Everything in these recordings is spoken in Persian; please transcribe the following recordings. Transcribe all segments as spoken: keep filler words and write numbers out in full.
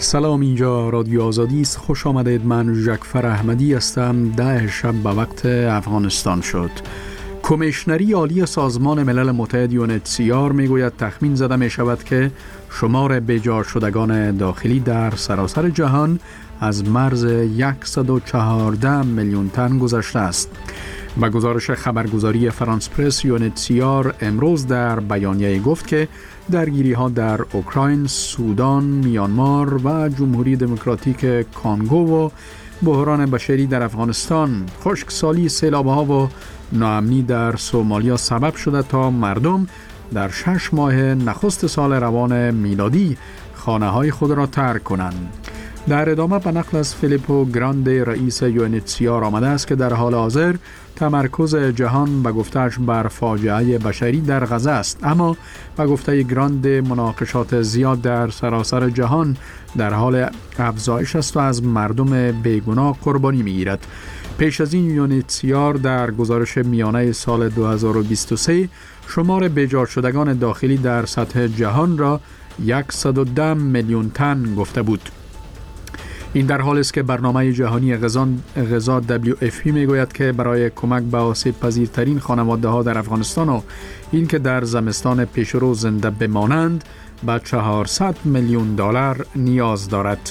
سلام، اینجا رادیو آزادی است. خوش آمدید. من ژکفر احمدی هستم. ده شب به وقت افغانستان شد. کمیشنری عالی سازمان ملل متحد یو ان اچ سی آر میگوید تخمین زده می شود که شمار بیجا شدگان داخلی در سراسر جهان از مرز صد و چهارده میلیون تن گذشته است. با گزارش خبرگزاری فرانس پرس، یو ان اچ سی آر امروز در بیانیه گفت که درگیری ها در اوکراین، سودان، میانمار و جمهوری دموکراتیک کانگو و بحران بشری در افغانستان، خشکسالی، سیلاب‌ها و ناامنی در سومالیا سبب شده تا مردم در شش ماه نخست سال روان میلادی خانه های خود را ترک کنند. در ادامه به نقل از فیلیپو گراندی رئیس یو ان اچ سی آر آمده است که در حال حاضر تمرکز جهان به گفته‌اش بر فاجعه بشری در غزه است، اما به گفته گراندی مناقشات زیاد در سراسر جهان در حال افزایش است و از مردم بیگناه قربانی می‌گیرد. پیش از این یو ان اچ سی آر در گزارش میانه سال دو هزار و بیست و سه شمار بیجا شدگان داخلی در سطح جهان را صد و ده میلیون تن گفته بود. این در حالی است که برنامه جهانی غذا غذا دبلیو اف پی میگوید که برای کمک به آسیب پذیرترین خانواده ها در افغانستان و این که در زمستان پیشرو زنده بمانند به چهارصد میلیون دلار نیاز دارد.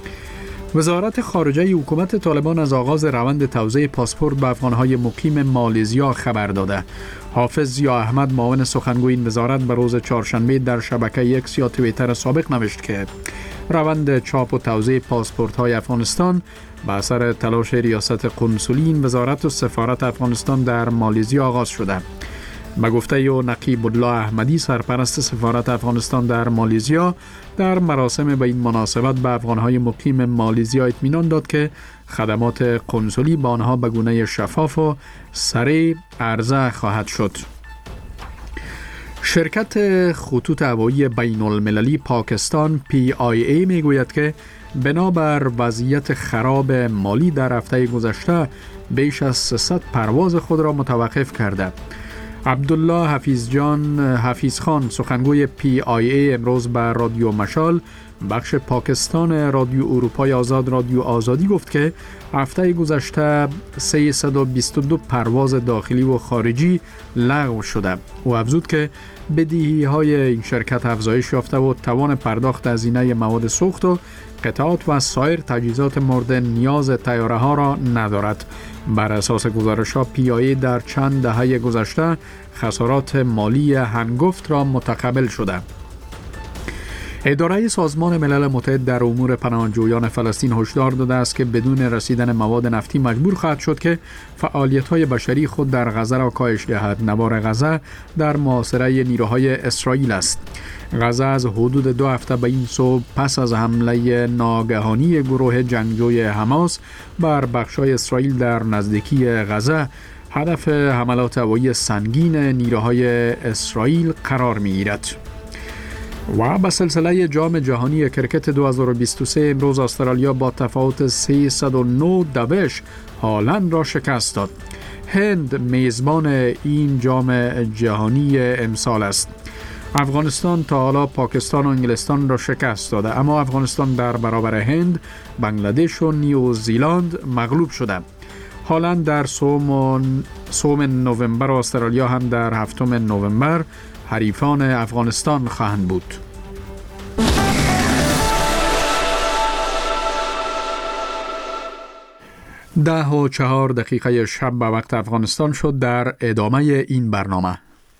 وزارت خارجه حکومت طالبان از آغاز روند توزیع پاسپورت به افغانهای مقیم مالزیا خبر داده. حافظ ضیا احمد، معاون سخنگوی این وزارت، به روز چهارشنبه در شبکه اکس یا توییتر سابق نوشت که روند چاپ و توزیع پاسپورت های افغانستان به اثر تلاش ریاست قنسولی این وزارت و سفارت افغانستان در مالزیا آغاز شده. به گفته یو نقیب الله احمدی، سرپرست سفارت افغانستان در مالزیا، در مراسم به این مناسبت به افغانهای مقیم مالزیا اطمینان داد که خدمات قنسولی با آنها به گونه شفاف و سریع عرضه خواهد شد. شرکت خطوط هوایی بین المللی پاکستان پی آی ای می گوید که بنابر وضعیت خراب مالی در هفته گذشته بیش از سیصد پرواز خود را متوقف کرده. عبدالله حفیظ جان حفیظ خان، سخنگوی پی آی ای، امروز به رادیو مشال بخش پاکستان رادیو اروپای آزاد رادیو آزادی گفت که هفته گذشته سیصد و بیست و دو پرواز داخلی و خارجی لغو شده. او افزود که بدهی های این شرکت افزایش یافته و توان پرداخت هزینه مواد سوخت و قطعات و سایر تجهیزات مورد نیاز طیاره ها را ندارد. بر اساس گزارش ها، پی آی ای در چند دهه گذشته خسارات مالی هنگفت را متقبل شده. اداره سازمان ملل متحد در امور پناهجویان فلسطین هشدار داده است که بدون رسیدن مواد نفتی مجبور خواهد شد که فعالیت‌های بشری خود در غزه را کاهش دهد. نوار غزه در محاصره نیروهای اسرائیل است. غزه از حدود دو هفته به این سو پس از حمله ناگهانی گروه جنگجوی حماس بر بخش‌های اسرائیل در نزدیکی غزه هدف حملات هوایی سنگین نیروهای اسرائیل قرار می‌گیرد. و به سلسله جام جهانی کرکت دو هزار و بیست و سه امروز استرالیا با تفاوت سیصد و نه دوش هالند را شکست داد. هند میزبان این جام جهانی امسال است. افغانستان تا حالا پاکستان و انگلستان را شکست داده، اما افغانستان در برابر هند، بنگلادش و نیوزیلند مغلوب شده. هالند در سوم سوم نوامبر و استرالیا هم در هفتم نوامبر حریفان افغانستان خواهند بود. ده و چهار دقیقه شب به وقت افغانستان شد. در ادامه این برنامه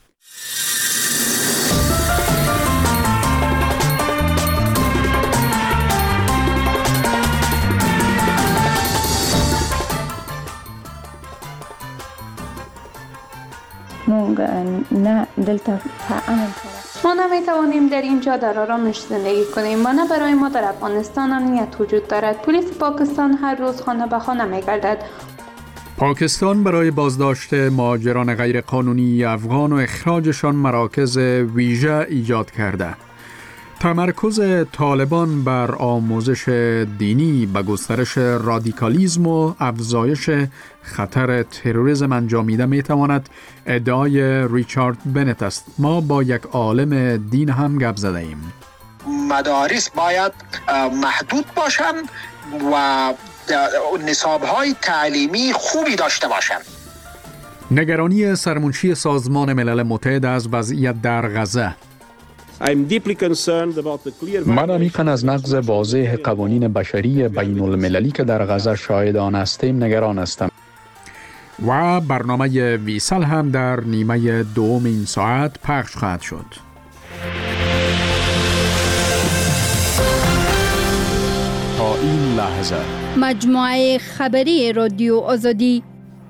نه دلتا ما نمیتوانیم در اینجا در آرامش زندگی کنیم و نه برای ما در افغانستان امنیت وجود دارد. پلیس پاکستان هر روز خانه به خانه میگردد. پاکستان برای بازداشت مهاجران غیرقانونی افغان و اخراجشان مراکز ویژه ایجاد کرده. تمرکز طالبان بر آموزش دینی به گسترش رادیکالیسم و افزایش خطر تروریسم انجامیده می تواند ادعای ریچارد بنت است. ما با یک عالم دین هم گپ زده ایم. مدارس باید محدود باشند و نصاب‌های تعلیمی خوبی داشته باشند. نگرانی سرمنشی سازمان ملل متحد از وضعیت در غزه. من عمیقاً از نقض واضح قوانین بشری بین المللی که در غزه شاهدان هستیم نگران هستم. و برنامه ویسل هم در نیمه دوم این ساعت پخش خواهد شد. تا این لحظه مجموعه خبری رادیو آزادی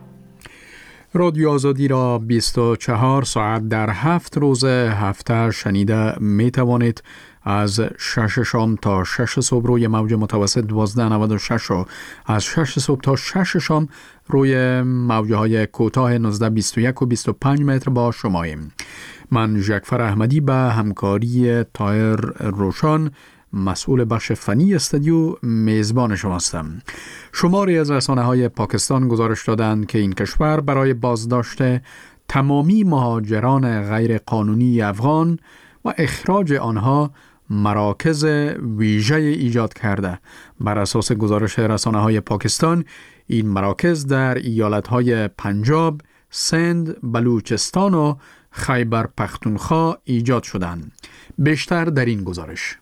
رادیو آزادی را بیست و چهار ساعت در هفت روز هفته شنیده می توانید. از شش شام تا شش صبح روی موج متوسط دوازده نود و شش و از شش صبح تا شش شام روی موجه های کوتاه نوزده بیست و یک و بیست و پنج متر با شماییم. من جعفر احمدی به همکاری طاهر روشان مسئول بخش فنی استودیو میزبان شما هستم. شماری از رسانه‌های پاکستان گزارش دادند که این کشور برای بازداشت تمامی مهاجران غیر قانونی افغان و اخراج آنها مراکز ویژه ایجاد کرده. بر اساس گزارش رسانه‌های پاکستان این مراکز در ایالت‌های پنجاب، سند، بلوچستان و خیبر پختونخوا ایجاد شدند. بیشتر در این گزارش.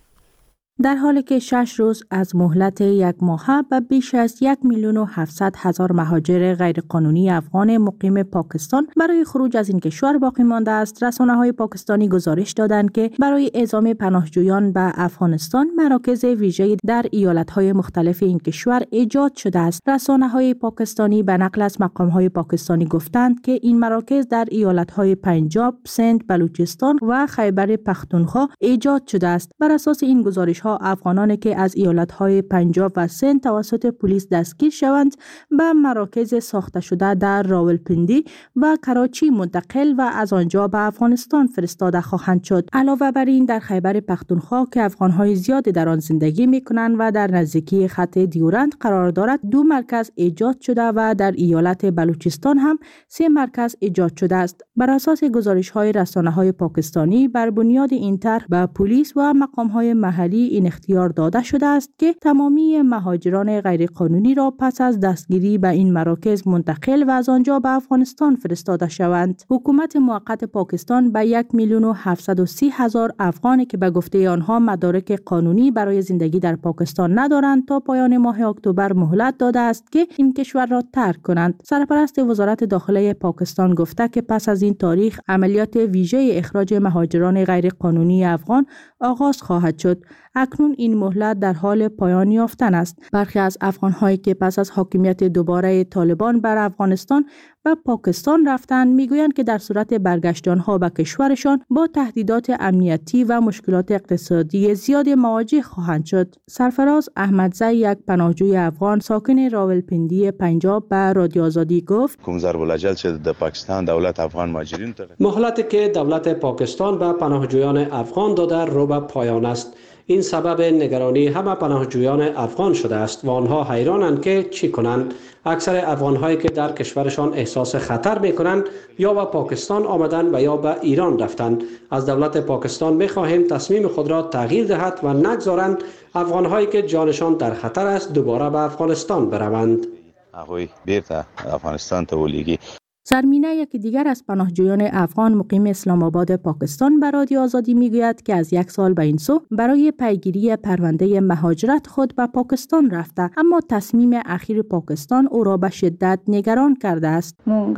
در حالی که شش روز از مهلت یک ماه و بیش از یک میلیون و هفتصد هزار مهاجر غیرقانونی افغان مقیم پاکستان برای خروج از این کشور باقی مانده است، رسانه‌های پاکستانی گزارش دادند که برای اعزام پناهجویان به افغانستان مراکز ویژه‌ای در ایالت‌های مختلف این کشور ایجاد شده است. رسانه‌های پاکستانی به نقل از مقام‌های پاکستانی گفتند که این مراکز در ایالت‌های پنجاب، سند، بلوچستان و خیبر پختونخوا ایجاد شده است. بر اساس این گزارش‌ها افغانانی که از ایالت‌های پنجاب و سند توسط پلیس دستگیر شوند به مراکز ساخته شده در راولپندی و کراچی منتقل و از آنجا به افغانستان فرستاده خواهند شد. علاوه بر این در خیبر پختونخوا که افغان‌های زیادی در آن زندگی می‌کنند و در نزدیکی خط دیورند قرار دارد، دو مرکز ایجاد شده و در ایالت بلوچستان هم سه مرکز ایجاد شده است. بر اساس گزارش‌های رسانه‌های پاکستانی بر بنیاد این طرح به پلیس و مقام‌های محلی این اختیار داده شده است که تمامی مهاجران غیرقانونی را پس از دستگیری به این مراکز منتقل و از آنجا به افغانستان فرستاده شوند. حکومت موقت پاکستان به یک میلیون و هفتصد و سی هزار افغانی که به گفته آنها مدارک قانونی برای زندگی در پاکستان ندارند تا پایان ماه اکتبر مهلت داده است که این کشور را ترک کنند. سرپرست وزارت داخله پاکستان گفته که پس از این تاریخ عملیات ویژه اخراج مهاجران غیرقانونی افغان آغاز خواهد شد. اکنون این مهلت در حال پایان یافتن است. برخی از افغان‌هایی که پس از حاکمیت دوباره طالبان بر افغانستان و پاکستان رفتند میگویند که در صورت برگشت آنها به کشورشان با تهدیدات امنیتی و مشکلات اقتصادی زیاد مواجه خواهند شد. سرفراز احمدزی، یک پناهجوی افغان ساکن راولپندی پنجاب، به رادیو آزادی گفت: کوم ضرب العجل چې د پاکستان دولت افغان مهاجرین ته مهلتی که دولت پاکستان به پناهجویان افغان داده رو به پایان است. این سبب نگرانی همه پناهجویان افغان شده است و آنها حیرانند که چی کنند. اکثر افغان‌هایی که در کشورشان احساس خطر می‌کنند یا به پاکستان آمدند و یا به ایران رفتند. از دولت پاکستان می‌خواهیم تصمیم خود را تغییر دهد و نگذارند افغان‌هایی که جانشان در خطر است دوباره به افغانستان بروند. هغوی بیرته افغانستان ته ولیږي. سرمینه، یکی دیگر از پناهجویان افغان مقیم اسلام آباد پاکستان، به رادیو آزادی میگوید که از یک سال به این سو برای پیگیری پرونده مهاجرت خود به پاکستان رفته، اما تصمیم اخیر پاکستان او را به شدت نگران کرده است. ما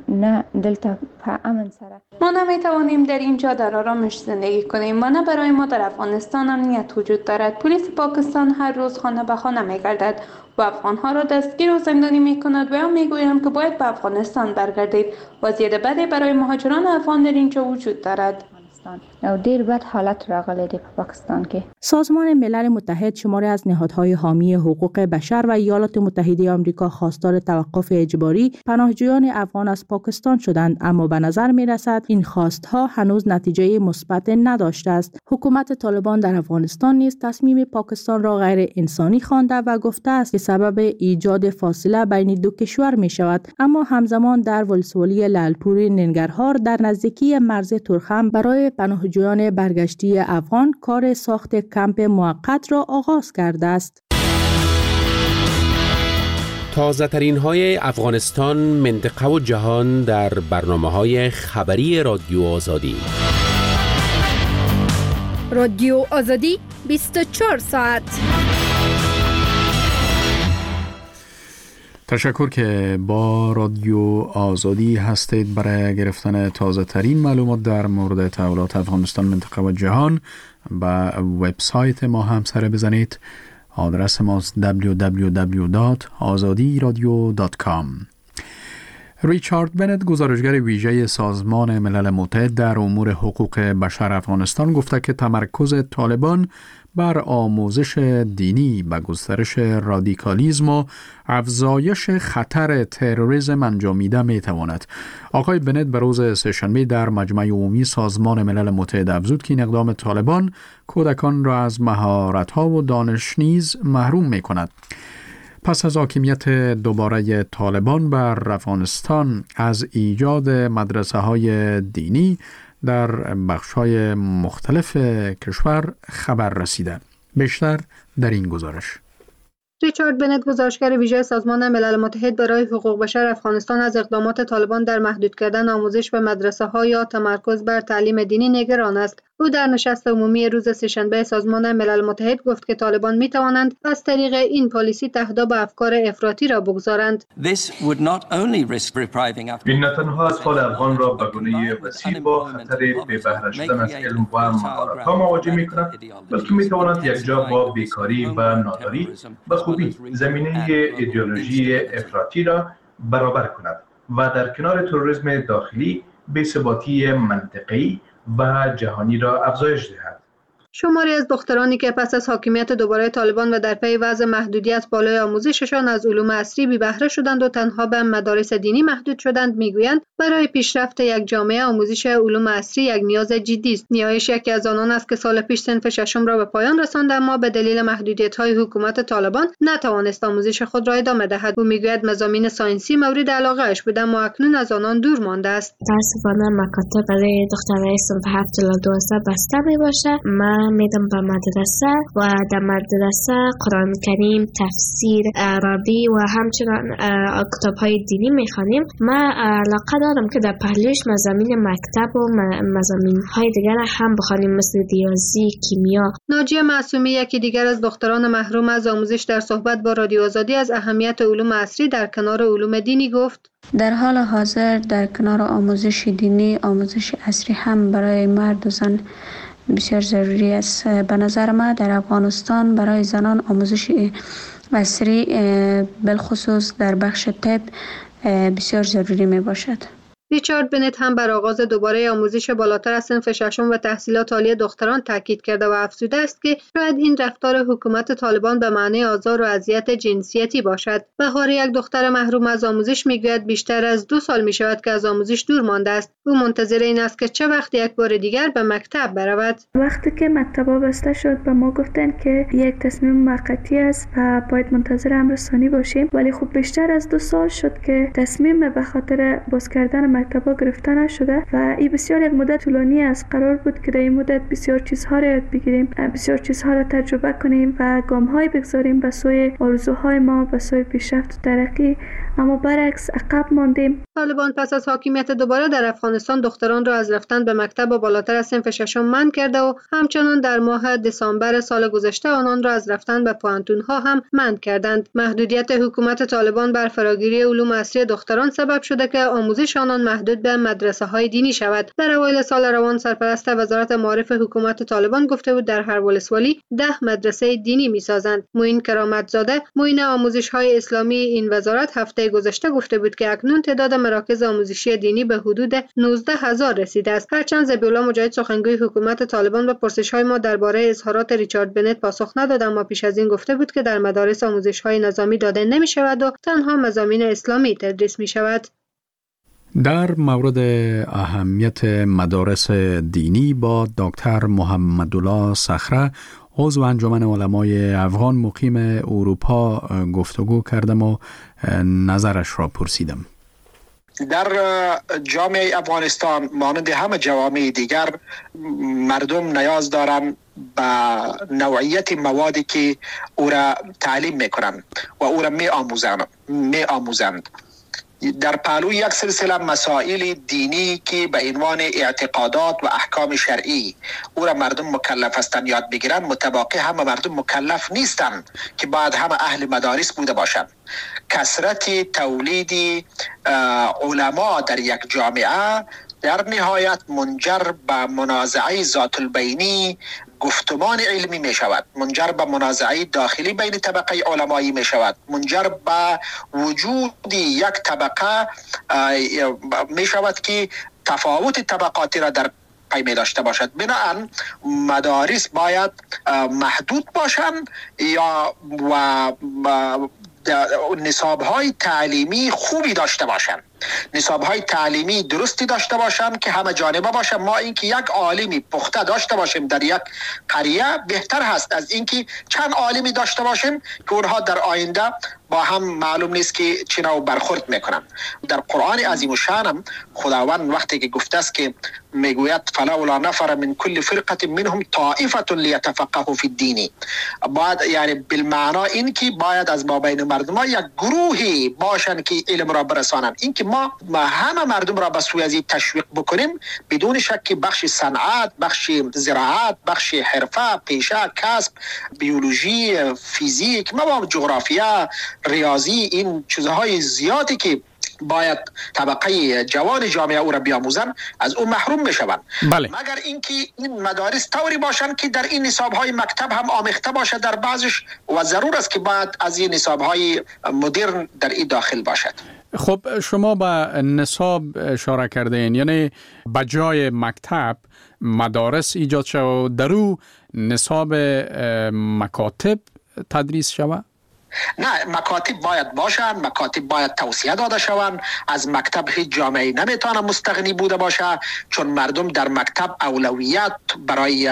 نمیتوانیم در اینجا در آرامش زندگی کنیم و نه برای ما در افغانستان امنیت وجود دارد. پلیس پاکستان هر روز خانه به خانه میگردد و افغانها را دستگیر و زندانی میکند و یا میگویند که باید به افغانستان برگردید. وضعیت بدی برای مهاجران افغان در اینجا وجود دارد. او ډیر بد حالت راغلی دی په پاکستان کې. سازمان ملل متحد شماری از نهادهای حامی حقوق بشر و ایالات متحده آمریکا خواستار توقف اجباری پناهجویان افغان از پاکستان شدند، اما به نظر می رسد این خواستها هنوز نتیجه مثبت نداشته است. حکومت طالبان در افغانستان نیز تصمیم پاکستان را غیر انسانی خوانده و گفته است که سبب ایجاد فاصله بین دو کشور می شود، اما همزمان در ولسوالی لالپور ننگرهار در نزدیکی مرز تورخم برای پناهجویان برگشتی افغان کار ساخت کمپ موقت را آغاز کرده است. تازه ترین های افغانستان، منطقه و جهان در برنامه های خبری رادیو آزادی. رادیو آزادی بیست و چهار ساعت. تشکر که با رادیو آزادی هستید. برای گرفتن تازه ترین معلومات در مورد تحولات افغانستان، منطقه و جهان به وبسایت ما هم سر بزنید. آدرس ماست دبلیو دبلیو دبلیو دات آزادی رادیو دات کام. ریچارد بنت، گزارشگر ویژه سازمان ملل متحد در امور حقوق بشر افغانستان، گفته که تمرکز طالبان بر آموزش دینی به گسترش رادیکالیسم و افزایش خطر تروریسم انجامیده می تواند. آقای بنت به روز سه‌شنبه در مجمع عمومی سازمان ملل متحد افزود که این اقدام طالبان کودکان را از مهارت‌ها و دانش نیز محروم می کند. پس از حاکمیت دوباره طالبان بر افغانستان، از ایجاد مدرسه‌های دینی در بخش‌های مختلف کشور خبر رسیده. بیشتر در این گزارش. ریچارد بنت، گزارشگر ویژه سازمان ملل متحد برای حقوق بشر افغانستان، از اقدامات طالبان در محدود کردن آموزش به مدرسه‌ها یا تمرکز بر تعلیم دینی نگران است. او در نشست عمومی روز سه‌شنبه سازمان ملل متحد گفت که طالبان می توانند از طریق این پالیسی تهدید به افکار افراطی را بگذارند. این نه تنها اطفال افغان را به گونه وسیع با خطر بی بهره شدن از علم و مهارت‌ها مواجه می کند، بلکه می تواند یکجا با بیکاری و ناداری به خوبی زمینه ایدئولوژی افراطی را برابر کند و در کنار تروریسم داخلی بی‌ثباتی منطقه‌ای و جهانی را افزایش دهد. شماری از دخترانی که پس از حاکمیت دوباره طالبان و در پی وضع محدودیت بالای آموزششان از علوم عصری بی بهره شدند و تنها به مدارس دینی محدود شدند، میگویند برای پیشرفت یک جامعه آموزش علوم عصری یک نیاز جدی است. نیایش یکی از آنان است که سال پیش صنف ششم را به پایان رساند، اما به دلیل محدودیت‌های حکومت طالبان نتوانست آموزش خود را ادامه دهد. او میگوید مضامین ساینسی مورد علاقه اش بود، اما اکنون از آنان دور مانده است. متأسفانه مکاتب برای دخترای صنف هفت تا دوازده بسته میباشه. من میدم به مدرسه و در مدرسه قرآن کریم، تفسیر، عربی و همچنان کتاب‌های دینی میخوانیم. من علاقه دارم که در پهلوش مضامین مکتب و مضامین‌های دیگر هم بخوانیم، مثل ریاضی، کیمیا. ناجیه معصومی، یکی دیگر از دختران محروم از آموزش، در صحبت با رادیو آزادی از اهمیت علوم عصری در کنار علوم دینی گفت: در حال حاضر در کنار آموزش دینی، آموزش عصری هم برای مرد و زن بسیار ضروری است. به نظر من در افغانستان برای زنان آموزش عصری بالخصوص در بخش طب بسیار ضروری می باشد. ریچارد بنت هم بر آغاز دوباره آموزش بالاتر از صنف ششم و تحصیلات عالی دختران تاکید کرده و افزوده است که شاید این رفتار حکومت طالبان به معنی آزار و اذیت جنسیتی باشد. بهار، یک دختر محروم از آموزش، میگوید بیشتر از دو سال می شود که از آموزش دور مانده است. او منتظر این است که چه وقت یک بار دیگر به مکتب برود. وقتی که مکتب‌ها بسته شد به ما گفتن که یک تصمیم موقتی است و باید منتظر امر ثانی باشیم، ولی خب بیشتر از دو سال شد که تصمیم به خاطر باز کردن مکتب‌ها گرفته نشده و این بسیار یک مدت طولانی است. قرار بود که در این مدت بسیار چیزها را یاد بگیریم، بسیار چیزها را تجربه کنیم و گام‌های بگذاریم به سوی آرزوهای ما، به سوی پیشرفت و ترقی، اما برعکس عقب ماندیم. طالبان پس از حاکمیت دوباره در افغانستان دختران را از رفتن به مکتب و بالاتر از صنف ششم منع کرده و همچنان در ماه دسامبر سال گذشته آنان را از رفتن به پوهنتون‌ها هم منع کردند. محدودیت حکومت طالبان بر فراگیری علوم عصری دختران سبب شده که آموزش آنان محدود به مدرسه‌های دینی شود. در اوایل سال روان سرپرست وزارت معارف حکومت طالبان گفته بود در هر ولسوالی ده مدرسه دینی می‌سازند. معین کرامتزاده، معین آموزش‌های اسلامی این وزارت، هفته گذشته گفته بود که اکنون تعداد مراکز آموزشی دینی به حدود نوزده هزار رسیده است. هرچند ذبیح‌الله مجاهد، سخنگوی حکومت طالبان، به پرسش‌های ما درباره اظهارات ریچارد بنت پاسخ نداد، اما پیش از این گفته بود که در مدارس آموزش‌های نظامی داده نمی‌شود و تنها مضامین اسلامی تدریس می‌شود. در مورد اهمیت مدارس دینی با دکتر محمدالله صخره، عضو انجمن علمای افغان مقیم اروپا، گفتگو کردم و نظرش را پرسیدم. در جامعه افغانستان مانند همه جوامع دیگر مردم نیاز دارند به نوعیت موادی که او را تعلیم میکنند و او را می آموزند می آموزند در پهلوی یک سلسله مسائل دینی که به عنوان اعتقادات و احکام شرعی او را مردم مکلف هستند یاد بگیرند، متواقع همه مردم مکلف نیستند که بعد همه اهل مدارس بوده باشند. کثرت تولید علما در یک جامعه در نهایت منجر به منازعه ذات البینی گفتمان علمی می شود، منجر به منازعه داخلی بین طبقه علمایی می شود، منجر به وجود یک طبقه می شود که تفاوت طبقاتی را در پی می داشته باشد. بنابراین مدارس باید محدود باشند یا و نصاب های تعلیمی خوبی داشته باشند، نصاب های تعلیمی درستی داشته باشند که همه جانبه باشه. ما اینکه یک عالمی پخته داشته باشیم در یک قریه بهتر هست از اینکه چند عالمی داشته باشیم که اونها در آینده با هم معلوم نیست که چه نوع برخورد میکنن. در قرآن عظیم الشان هم خداوند وقتی که گفته است که میگوید فلولا نفر من کل فرقه منهم طائفه لیتفقهوا فی الدین، باید یعنی بالمعنی این که باید از ما بین مردم ها یک گروهی باشن که علم را برسانن. این که ما, ما همه مردم را به سوی از تشویق بکنیم بدون شک که بخش صنعت، بخش زراعت، بخش حرفه، پیشه، کسب، بیولوژی، فیزیک، ما جغرافیا، ریاضی، این چیزهای زیادی که باید طبقه جوان جامعه او را بیاموزن از او محروم میشوند. بله. مگر اینکه این مدارس طوری باشند که در این نصاب‌های مکتب هم آمیخته باشه در بعضش و ضرور است که باید از این نصاب‌های مدرن در این داخل باشد. خب شما به نصاب اشاره کردین، یعنی بجای مکتب مدارس ایجاد شود و در او نصاب مکاتب تدریس شود؟ نه، مکاتب باید باشند، مکاتب باید توصیه داده شوند. از مکتب هیچ جامعه نمیتونه مستغنی بوده باشه، چون مردم در مکتب اولویت برای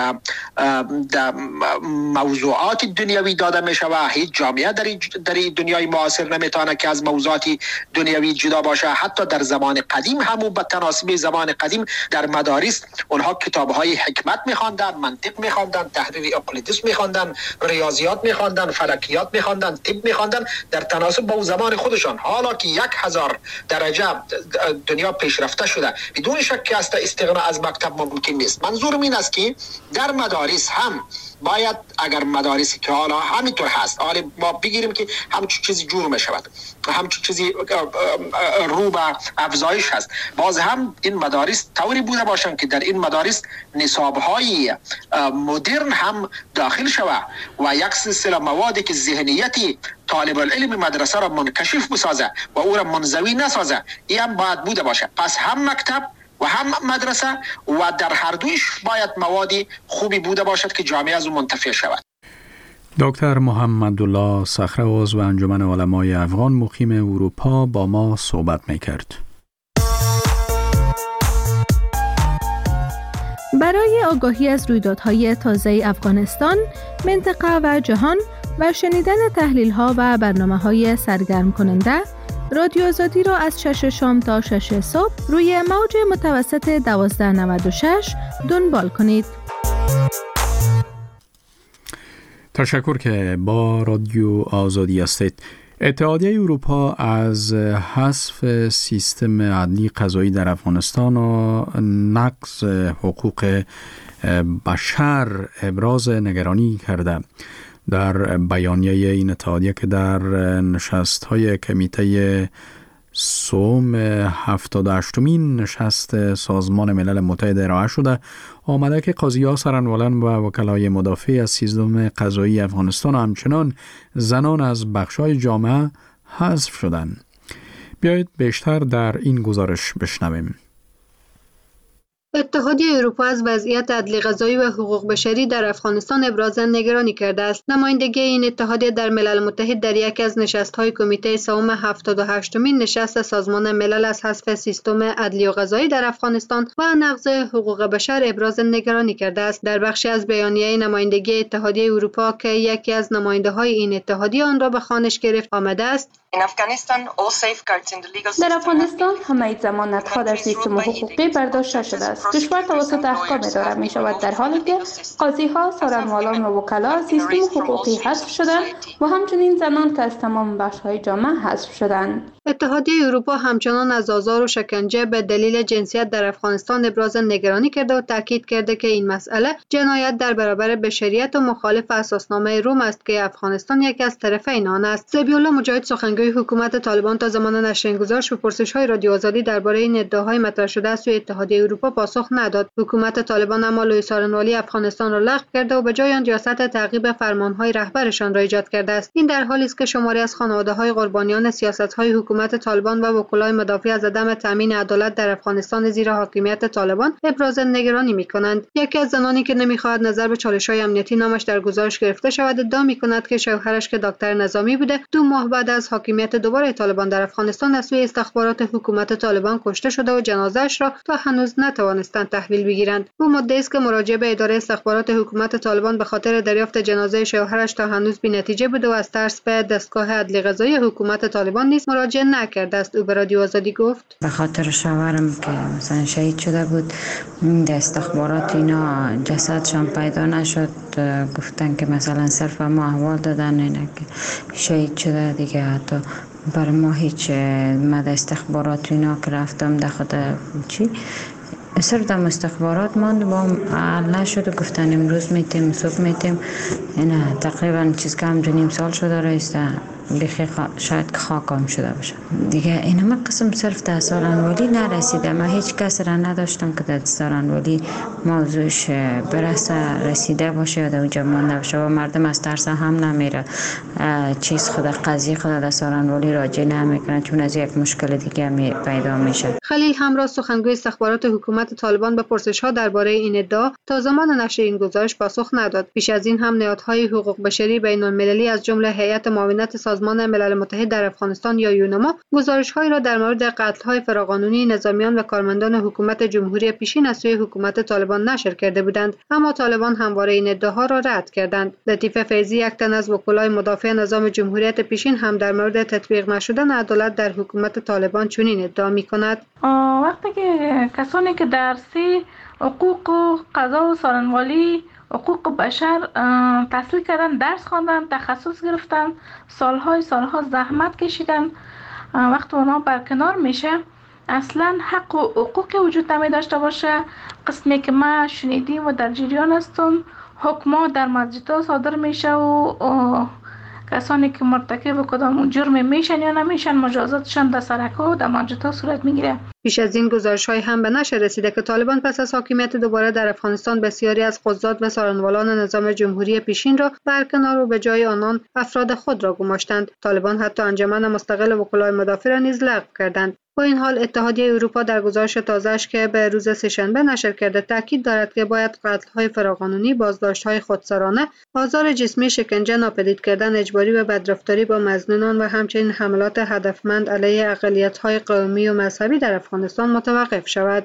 موضوعات دنیوی داده می شود. هیچ جامعه در در دنیای معاصر نمیتونه که از موضوعات دنیوی جدا باشه. حتی در زمان قدیم همو به تناسب زمان قدیم در مدارس اونها کتاب‌های حکمت می‌خواندن، منطق می‌خواندن، تحریر اقلیدس می‌خواندن، ریاضیات می‌خواندن، فلکیات می‌خواندن، طب می‌خواندن در تناسب با زمان خودشان. حالا که یک هزار درجه دنیا پیشرفته شده بدون شک است استغنا از مکتب ممکن نیست. منظورم این است که در مدارس هم باید، اگر مدارسی که حالا همینطور هست، حالا ما بگیریم که همچون چیزی جور می شود، همچون چیزی رو به افزایش هست، باز هم این مدارس طوری بوده باشن که در این مدارس نصاب‌های مدرن هم داخل شود و یک سلسله موادی که ذهنیتی طالب العلم مدرسه را منکشف بسازه و او را منزوی نسازه، این هم باید بوده باشه. پس هم مکتب و هم مدرسه و در هر دویش باید موادی خوبی بوده باشد که جامعه از اون منتفع شود. دکتر محمدالله صخره عضو انجمن علمای افغان مقیم اروپا با ما صحبت می‌کرد. برای آگاهی از رویدادهای تازه افغانستان، منطقه و جهان و شنیدن تحلیل‌ها و برنامه‌های سرگرم کننده، رادیو آزادی را از شش شام تا شش صبح روی موج متوسط دوازده نود و شش دنبال کنید. تشکر که با رادیو آزادی هستید. اتحادیه اروپا از حذف سیستم عدلی قضایی در افغانستان و نقض حقوق بشر ابراز نگرانی کرده. در بیانیه این اتحادیه که در نشست‌های کمیته سوم هفتاد و هشتمین نشست سازمان ملل متحد ارائه شده، آمده که قاضی‌ها سرانولن و وکلای مدافع از سیستم قضایی افغانستان و همچنان زنان از بخش‌های جامعه حذف شدند. بیایید بیشتر در این گزارش بشنویم. اتحادیه اروپا از وضعیت عدل قضایی و حقوق بشری در افغانستان ابراز نگرانی کرده است. نمایندگی این اتحادیه در ملل متحد در یکی از نشست‌های کمیته سوم هفتاد و هشتمین نشست سازمان ملل از حذف سیستم عدلی و قضایی در افغانستان و نقض حقوق بشر ابراز نگرانی کرده است. در بخشی از بیانیه نمایندگی اتحادیه اروپا که یکی از نماینده‌های این اتحادیه آن را به خوانش گرفت آمده است: در افغانستان همه ضمانت‌ها در سیستم حقوقی برداشته شده است. کشور توسط احکام اداره می شود، در حالی که قاضی‌ها، سارنوالان و وکلا از سیستم حقوقی حذف شدند و همچنین زنان که از تمام بخش‌های جامعه حذف شدند. اتحادیه اروپا همچنان از آزار و شکنجه به دلیل جنسیت در افغانستان ابراز نگرانی کرده و تاکید کرده که این مسئله جنایت در برابر بشریت و مخالف اساسنامه روم است که افغانستان یکی از طرفین آن است. ذبیح‌الله مجاهد، سخنگوی حکومت طالبان، تا زمان نشر این گزارش به پرسش‌های رادیو آزادی درباره این ادعاهای مطرح شده از سوی اتحادیه اروپا پاسخ نداد. حکومت طالبان اما لوی سارنوالی افغانستان را لغو کرده و به جای آن ریاست تعقیب فرمان‌های رهبرشان را ایجاد کرده است. این در حالی است که شماری از خانواده‌های قربانیان سیاست‌های حکومت طالبان و وکلای مدافع از عدم تامین عدالت در افغانستان زیر حاکمیت طالبان ابراز نگرانی می‌کنند. یکی از زنانی که نمی‌خواهد نظر به چالش‌های امنیتی نامش در گزارش گرفته شود ادعا می‌کند که شوهرش که دکتر نظامی بوده دو ماه بعد از حاکمیت دوباره طالبان در افغانستان از سوی استخبارات حکومت طالبان کشته شده و جنازه‌اش را تا هنوز نتوانستند تحویل بگیرند. او مدعی است که مراجعه به اداره استخبارات حکومت طالبان به خاطر دریافت جنازه شوهرش تا هنوز بی‌نتیجه بوده و از ترس به دستگاه عدلی قضایی حکومت طالبان نیز مراجعه نکرده است. او به رادیو آزادی گفت: به خاطر شوهرم که مثلا شهید شده بود، در استخبارات اینا جسدشان پیدا نشد، گفتن که مثلا صرف ما احوال دادن اینه که شهید شده دیگه. حتی بر ما هیچ مد استخبارات اینا که رفتم در خود چی صرف در استخبارات ماند با هم نشد و گفتن امروز میتیم صبح میتیم. اینه تقریبا چیز که هم دو نیم سال شده رایسته بخی خوا... شاید که خاکم شده باشه دیگه. این همه قسم صرف در سارنوالی نرسیده. من هیچ کس را نداشتم که در سارنوالی موضوعش برسه رسیده باشه یا در اونجا مانده باشه و مردم از ترس هم نمیره چیز خود قضیه خود در سارنوالی راجع نمیکنه چون از یک مشکل دیگه می پیدا میشه. خلیل همراه، سخنگوی استخبارات حکومت طالبان، به پرسش‌ها درباره این ادعا تا زمان نشر این گزارش پاسخ نداد. پیش از این هم نهادهای حقوق بشری بین‌المللی از جمله هیئت معاونت سازمان ملل متحد در افغانستان یا یونما گزارش‌هایی را در مورد قتل‌های فراقانونی نظامیان و کارمندان حکومت جمهوری پیشین از سوی حکومت طالبان نشر کرده بودند، اما طالبان همواره این ادعاها را رد کردند. لطیفه فیضی، یک تن از وکلای مدافع نظام جمهوریت پیشین، هم در مورد تطبیق نشدن عدالت در حکومت طالبان چنین ادعا می‌کند: وقتی که کسانی که درسی حقوق و قضا و سارنوالی حقوق بشر تحصیل کردن، درس خواندن، تخصص گرفتن، سالهای سالها زحمت کشیدن، وقتی اونا برکنار میشه اصلا حق و حقوق وجود نمی داشته باشه. قسمی که ما شنیدیم و در جریان هستم، حکما در مسجدها صادر میشه و کسانی که مرتکب کدام جرم میشن یا نمیشن مجازاتشان در سرک‌ها و در مسجدها صورت میگیره. پیش از این گزارش‌های هم به نشر رسیده که طالبان پس از حاکمیت دوباره در افغانستان بسیاری از قضات و سارنوالان نظام جمهوری پیشین را برکنار و به جای آنان افراد خود را گماشتند. طالبان حتی انجمن مستقل وکلای مدافع را نیز لغو کردند. با این حال اتحادیه اروپا در گزارش تازه‌اش که به روز سه‌شنبه نشر کرده تاکید دارد که باید قتل‌های فراقانونی، بازداشت‌های خودسرانه، آزار جسمی، شکنجه، ناپدید کردن اجباری و بدرفتاری با مظنونان و همچنین حملات هدفمند علیه اقلیت‌های قومی و مذهبی در افغانستان متوقف شود.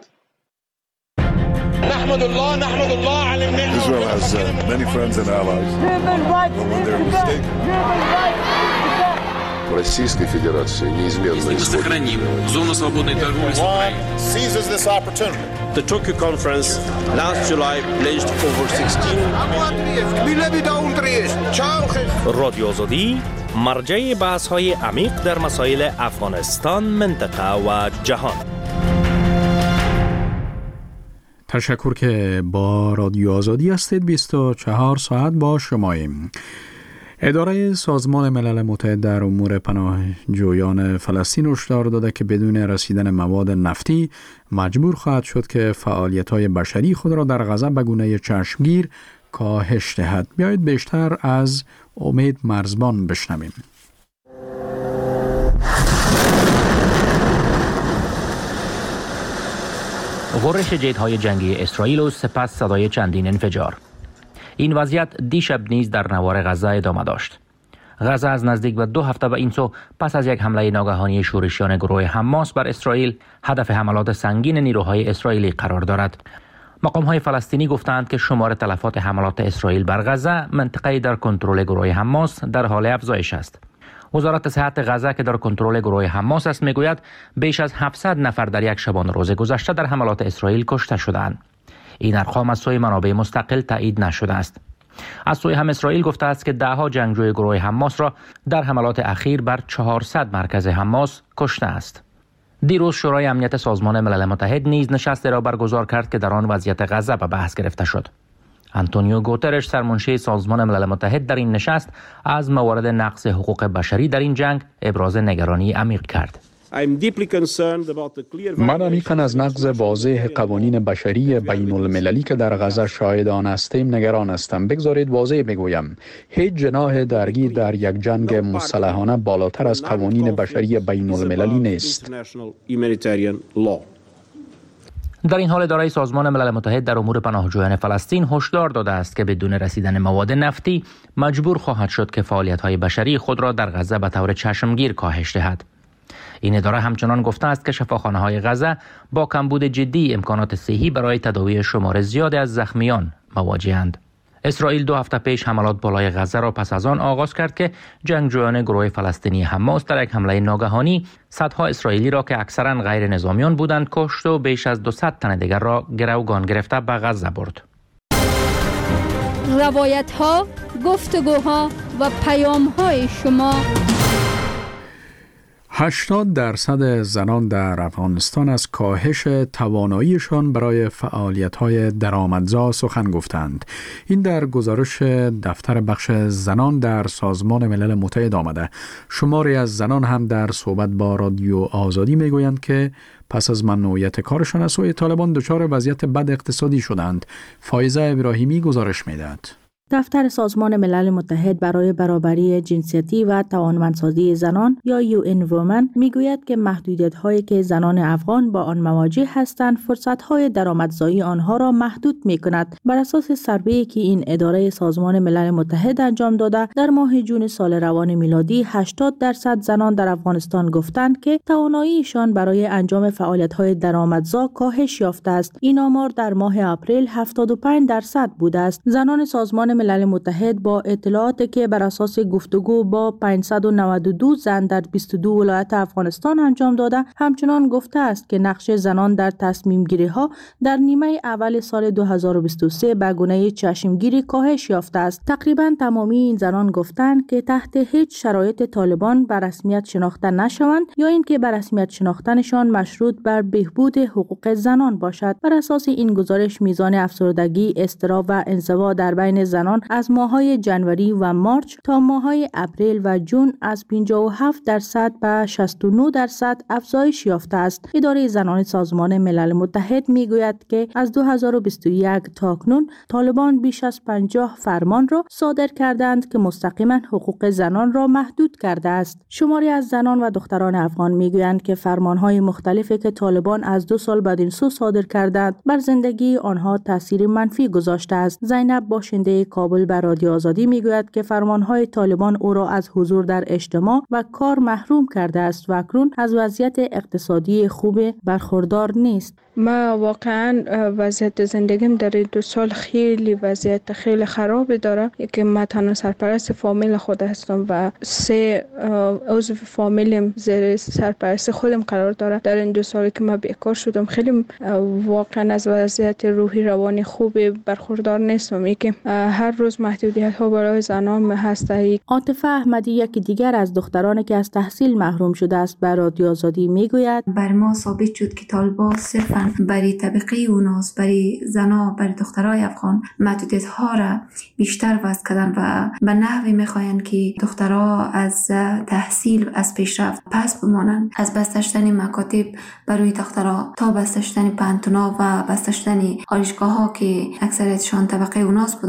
نحمد الله نحمد الله على النعمة. Israel has uh, many friends and allies. But when they're mistaken. Российской Федерации неизменно сохраним зону свободной торговли с Украиной. Seizes this opportunity. The Tokyo conference last July pledged over sixteen. رادیو آزادی مرجع بحث‌های عمیق در مسائل افغانستان، منطقه و جهان. تشکر که با رادیو آزادی هستید. بیست و چهار ساعت با شماییم. اداره سازمان ملل متحد در امور پناهجویان فلسطین هشدار داده که بدون رسیدن مواد نفتی مجبور خواهد شد که فعالیت‌های بشری خود را در غزه به گونه چشمگیر کاهش دهد. بیایید بیشتر از امید مرزبان بشنویم. غرش جیت‌های جنگی اسرائیل و سپس صدای چندین انفجار. این وضعیت دیشب نیز در نوار غزه ادامه داشت. غزه از نزدیک به دو هفته به این سو پس از یک حمله ناگهانی شورشیان گروه حماس بر اسرائیل هدف حملات سنگین نیروهای اسرائیلی قرار دارد. مقام‌های فلسطینی گفتند که شمار تلفات حملات اسرائیل بر غزه، منطقه‌ای در کنترل گروه حماس، در حال افزایش است. وزارت صحت غزه که در کنترل گروه حماس است میگوید بیش از هفتصد نفر در یک شبانه روز گذشته در حملات اسرائیل کشته شدند. این ارقام از سوی منابع مستقل تایید نشده است. از سوی هم اسرائیل گفته است که دهها جنگجوی گروه حماس را در حملات اخیر بر چهارصد مرکز حماس کشته است. دیروز شورای امنیت سازمان ملل متحد نیز نشستی را برگزار کرد که در آن وضعیت غزه به بحث گرفته شد. آنتونیو گوترش سرمنشی سازمان ملل متحد در این نشست از موارد نقض حقوق بشری در این جنگ ابراز نگرانی عمیق کرد. من عمیقاً از نقض واضح قوانین بشری بین المللی که در غزه شاهدان هستیم نگران هستم. بگذارید واضح بگویم، هیچ جناح درگیر در یک جنگ مسلحانه بالاتر از قوانین بشری بین المللی نیست. در این حال اداره سازمان ملل متحد در امور پناهجویان فلسطین هشدار داده است که بدون رسیدن مواد نفتی مجبور خواهد شد که فعالیت‌های بشری خود را در غزه به طور چشمگیر کاهش دهد. این اداره همچنان گفته است که شفاخانه‌های غزه با کمبود جدی امکانات صحی برای تداوی شمار زیاد از زخمیان مواجه‌اند. اسرائیل دو هفته پیش حملات بالای غزه را پس از آن آغاز کرد که جنگجویان گروه فلسطینی حماس در یک حمله ناگهانی صدها اسرائیلی را که اکثرا غیر نظامیان بودند کشت و بیش از دویست تن دیگر را گروگان گرفته به غزه برد. روایت‌ها، گفتگوها و پیام‌های شما. هشتاد درصد زنان در افغانستان از کاهش تواناییشان برای فعالیت‌های درآمدزا سخن گفتند. این در گزارش دفتر بخش زنان در سازمان ملل متحد آمده. شماری از زنان هم در صحبت با رادیو آزادی میگویند که پس از ممنوعیت کارشان از سوی طالبان دچار وضعیت بد اقتصادی شدند. فایزه ابراهیمی گزارش می‌دهد. دفتر سازمان ملل متحد برای برابری جنسیتی و توانمندسازی زنان یا یو ان وومن میگوید که محدودیت‌هایی که زنان افغان با آن مواجه هستند فرصت‌های درآمدزایی آنها را محدود می‌کند. بر اساس سروی که این اداره سازمان ملل متحد انجام داده، در ماه جون سال روان میلادی هشتاد درصد زنان در افغانستان گفتند که تواناییشان برای انجام فعالیت‌های درآمدزا کاهش یافته است. این آمار در ماه اپریل هفتاد و پنج درصد بوده است. زنان سازمان ملل متحد با اطلاعاتی که بر اساس گفتگو با پانصد و نود و دو زن در بیست و دو ولایت افغانستان انجام داده همچنان گفته است که نقش زنان در تصمیم گیری ها در نیمه اول سال دو هزار و بیست و سه به گونه چشمگیری کاهش یافته است. تقریبا تمامی این زنان گفتند که تحت هیچ شرایط طالبان به رسمیت شناخته نشوند یا اینکه به رسمیت شناختنشان مشروط بر بهبود حقوق زنان باشد. بر اساس این گزارش میزان افسردگی، اضطراب و انزوا در بین زنان از ماه‌های جنوری و مارچ تا ماه‌های اپریل و جون از پنجاه و هفت درصد به شصت و نه درصد افزایش یافته است. اداره زنان سازمان ملل متحد میگوید که از دو هزار و بیست و یک تا اکنون طالبان بیش از پنجاه فرمان را صادر کردند که مستقیما حقوق زنان را محدود کرده است. شماری از زنان و دختران افغان میگویند که فرمان‌های مختلفی که طالبان از دو سال بعد این سو صادر کردند بر زندگی آنها تاثیر منفی گذاشته است. زینب باشنده کابل به رادیو آزادی میگوید که فرمانهای طالبان او را از حضور در اجتماع و کار محروم کرده است و اکنون از وضعیت اقتصادی خوب برخوردار نیست. ما واقعا وضعیت زندگیم در این دو سال خیلی وضعیت خیلی خراب داره که من تنها سرپرست فامیل خود هستم و سه عضو فامیلم زیر سرپرست خودم قرار داره. در این دو سالی که من بیکار شدم خیلی واقعا از وضعیت روحی روانی خوب برخوردار نیستم. ای که هر روز محدودیت ها برای زنان هسته. عاطفه احمدی یکی دیگر از دخترانی که از تحصیل محروم شده است به رادیو آزادی میگوید بر ما ثابت شد که طالبان صرفا برای طبقه اوناس، برای زنا، برای دخترای افغان محدودیت ها را بیشتر وضع کردن و به نحوی میخواین که دخترها از تحصیل از پیشرفت پس بمانند. از بستشتن مکاتب برای دخترها تا بستشتن پانتونا و بستشتن آرایشگاه ها که اکثریتشان طبقه اوناس بودن که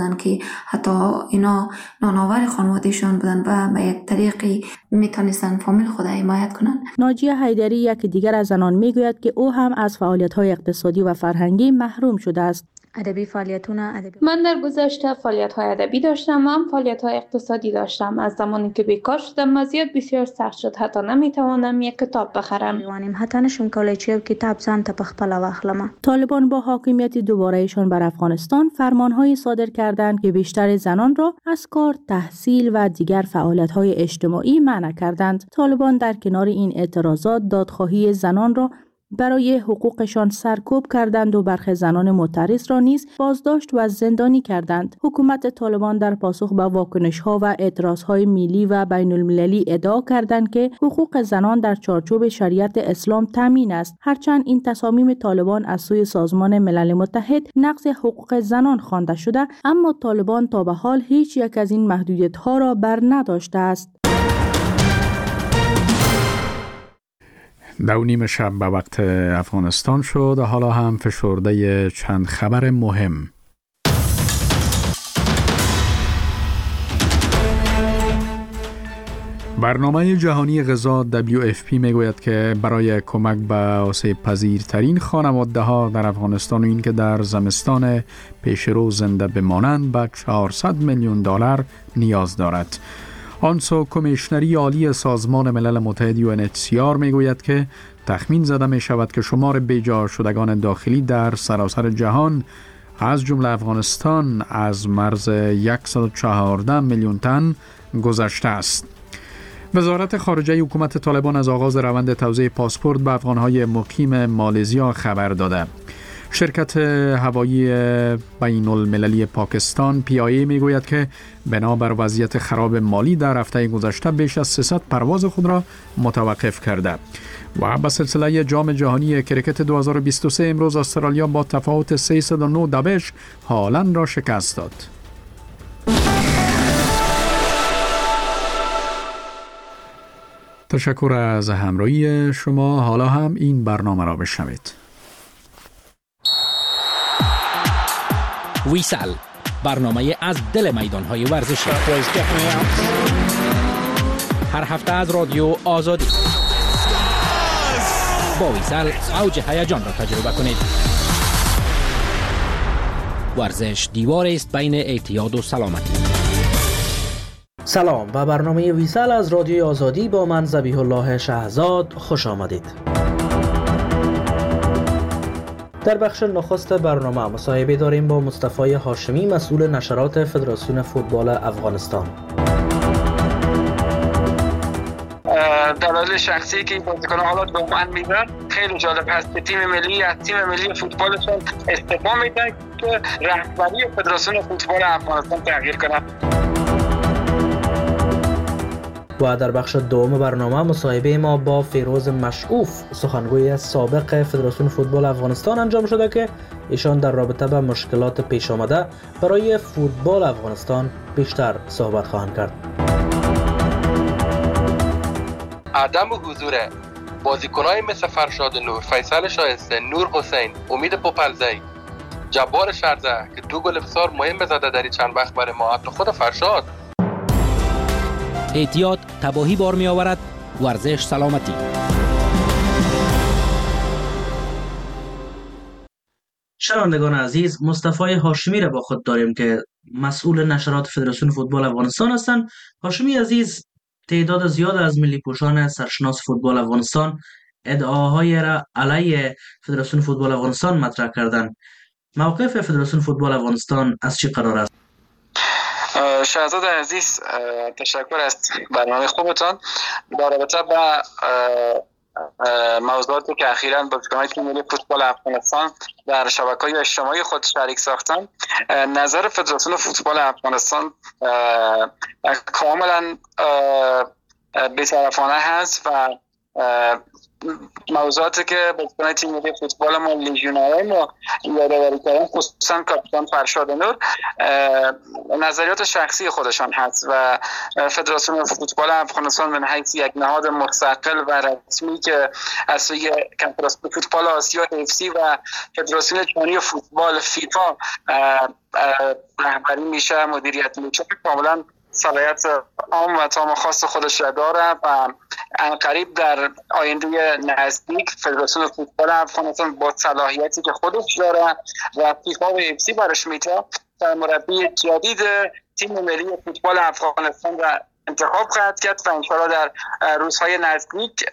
حتی اینا نانآور خانوادهشان بودن و به یک طریقی میتونستن فامیل خود حمایت کنن. ناجیه حیدری یک دیگر از زنان میگوید که او هم از فعالیت‌های اقتصادی و فرهنگی محروم شده است. ادبی فعالیتونه ادبی من در گذشته فعالیت‌های ادبی داشتم و هم فعالیت‌های اقتصادی داشتم. از زمانی که بیکار شدم وضعیت بسیار سخت شد، حتی نمیتوانم یک کتاب بخرم. می‌وانیم حتی نشم کولای چیو کتاب ځان ته پخپله واخلم. طالبان با حاکمیت دوبارهشان بر افغانستان فرمان‌هایی صادر کردند که بیشتر زنان را از کار، تحصیل و دیگر فعالیت‌های اجتماعی منع کردند. طالبان در کنار این اعتراضات دادخواهی زنان را برای حقوقشان سرکوب کردند و برخی زنان معترض را نیز بازداشت و زندانی کردند. حکومت طالبان در پاسخ به واکنش‌ها و اعتراضهای ملی و بین المللی ادعا کردند که حقوق زنان در چارچوب شریعت اسلام تامین است، هرچند این تصامیم طالبان از سوی سازمان ملل متحد نقض حقوق زنان خوانده شده، اما طالبان تا به حال هیچ یک از این محدودیت‌ها را بر نداشته است. دو نیم شب به وقت افغانستان شد. حالا هم فشرده چند خبر مهم. برنامه جهانی غذا دبلیو اف پی میگوید که برای کمک به آسیب پذیرترین خانواده ها در افغانستان و این که در زمستان پیشرو زنده بمانند به چهارصد میلیون دلار نیاز دارد. آنسو کمیشنری عالی سازمان ملل متحد یو ان اچ سی آر میگوید که تخمین زده می شود که شمار بیجا شدگان داخلی در سراسر جهان از جمله افغانستان از مرز صد و چهارده میلیون تن گذشته است. وزارت خارجه حکومت طالبان از آغاز روند توزیع پاسپورت به افغانهای مقیم مالزیا خبر داده. شرکت هوایی بین المللی پاکستان پی آی ای میگوید که بنابر وضعیت خراب مالی در هفته گذشته بیش از سیصد پرواز خود را متوقف کرده. و به سلسله جام جهانی کرکت دو هزار و بیست و سه امروز استرالیا با تفاوت سیصد و نه دبش هالند را شکست داد. تشکر از همراهی شما. حالا هم این برنامه را بشنوید. ویسال، برنامه از دل میدان‌های ورزشی. هر هفته از رادیو آزادی. با ویسال اوج هیجان را تجربه کنید. ورزش دیوار است بین اعتیاد و سلامتی. سلام، به برنامه ویسال از رادیو آزادی با من ذبیح الله شهزاد خوش آمدید. در بخش نخست برنامه مصاحبه داریم با مصطفی هاشمی، مسئول نشرات فدراسیون فوتبال افغانستان. دلایل شخصی که این بازیکن‌ها حالا به من میدن خیلی جالب هست. تیم ملی از تیم ملی فوتبالشون استعفا میدن که رهبری فدراسیون فوتبال افغانستان تغییر کنه. و در بخش دوم برنامه مصاحبه ما با فیروز مشعوف، سخنگوی سابق فدراسیون فوتبال افغانستان انجام شده که ایشان در رابطه با مشکلات پیش آمده برای فوتبال افغانستان بیشتر صحبت خواهند کرد. عدم حضور بازیکنای مثل فرشاد نور، فیصل شایسته، نور حسین، امید پوپلزی، جبار شرزه که دو گل بسیار مهم بزده در چند وقت برای ما، حتی خود فرشاد. اعتیاد تباهی بار می آورد، ورزش سلامتی. شنوندگان عزیز، مصطفی هاشمی را با خود داریم که مسئول نشرات فدراسیون فوتبال افغانستان هستند. هاشمی عزیز، تعداد زیاد از ملی پوشان سرشناس فوتبال افغانستان ادعاهای را علیه فدراسیون فوتبال افغانستان مطرح کردند. موقف فدراسیون فوتبال افغانستان از چه قرار است؟ شهزاد عزیز، تشکر از برنامه خوبتان. در رابطه با موضوعاتی که اخیراً بازیکنان تیم ملی فوتبال افغانستان در شبکه‌های اجتماعی خود شریک ساختن، نظر فدراسیون فوتبال افغانستان کاملا بی‌طرفانه هست و موضوعاتی که بازیکن تیم ملی فوتبال ما لیژیونر ما یادآوری کردن، خصوصا کاپیتان فرشاد نور، نظریات شخصی خودشان هست و فدراسیون فوتبال افغانستان من حیث یک نهاد مستقل و رسمی که از سوی کنفدراسیون فوتبال آسیا اف سی و فدراسیون جهانی فوتبال فیفا رهبری میشه، مدیریت میشه، کاملا صلاحیت عام و تام خاص خودش را داره و عنقریب در آینده نزدیک فدراسیون فوتبال افغانستان با صلاحیتی که خودش داره و فیفا و اف سی برش میده مربی جدید تیم ملی فوتبال افغانستان را انتخاب خواهد کرد و انشاءالله در روزهای نزدیک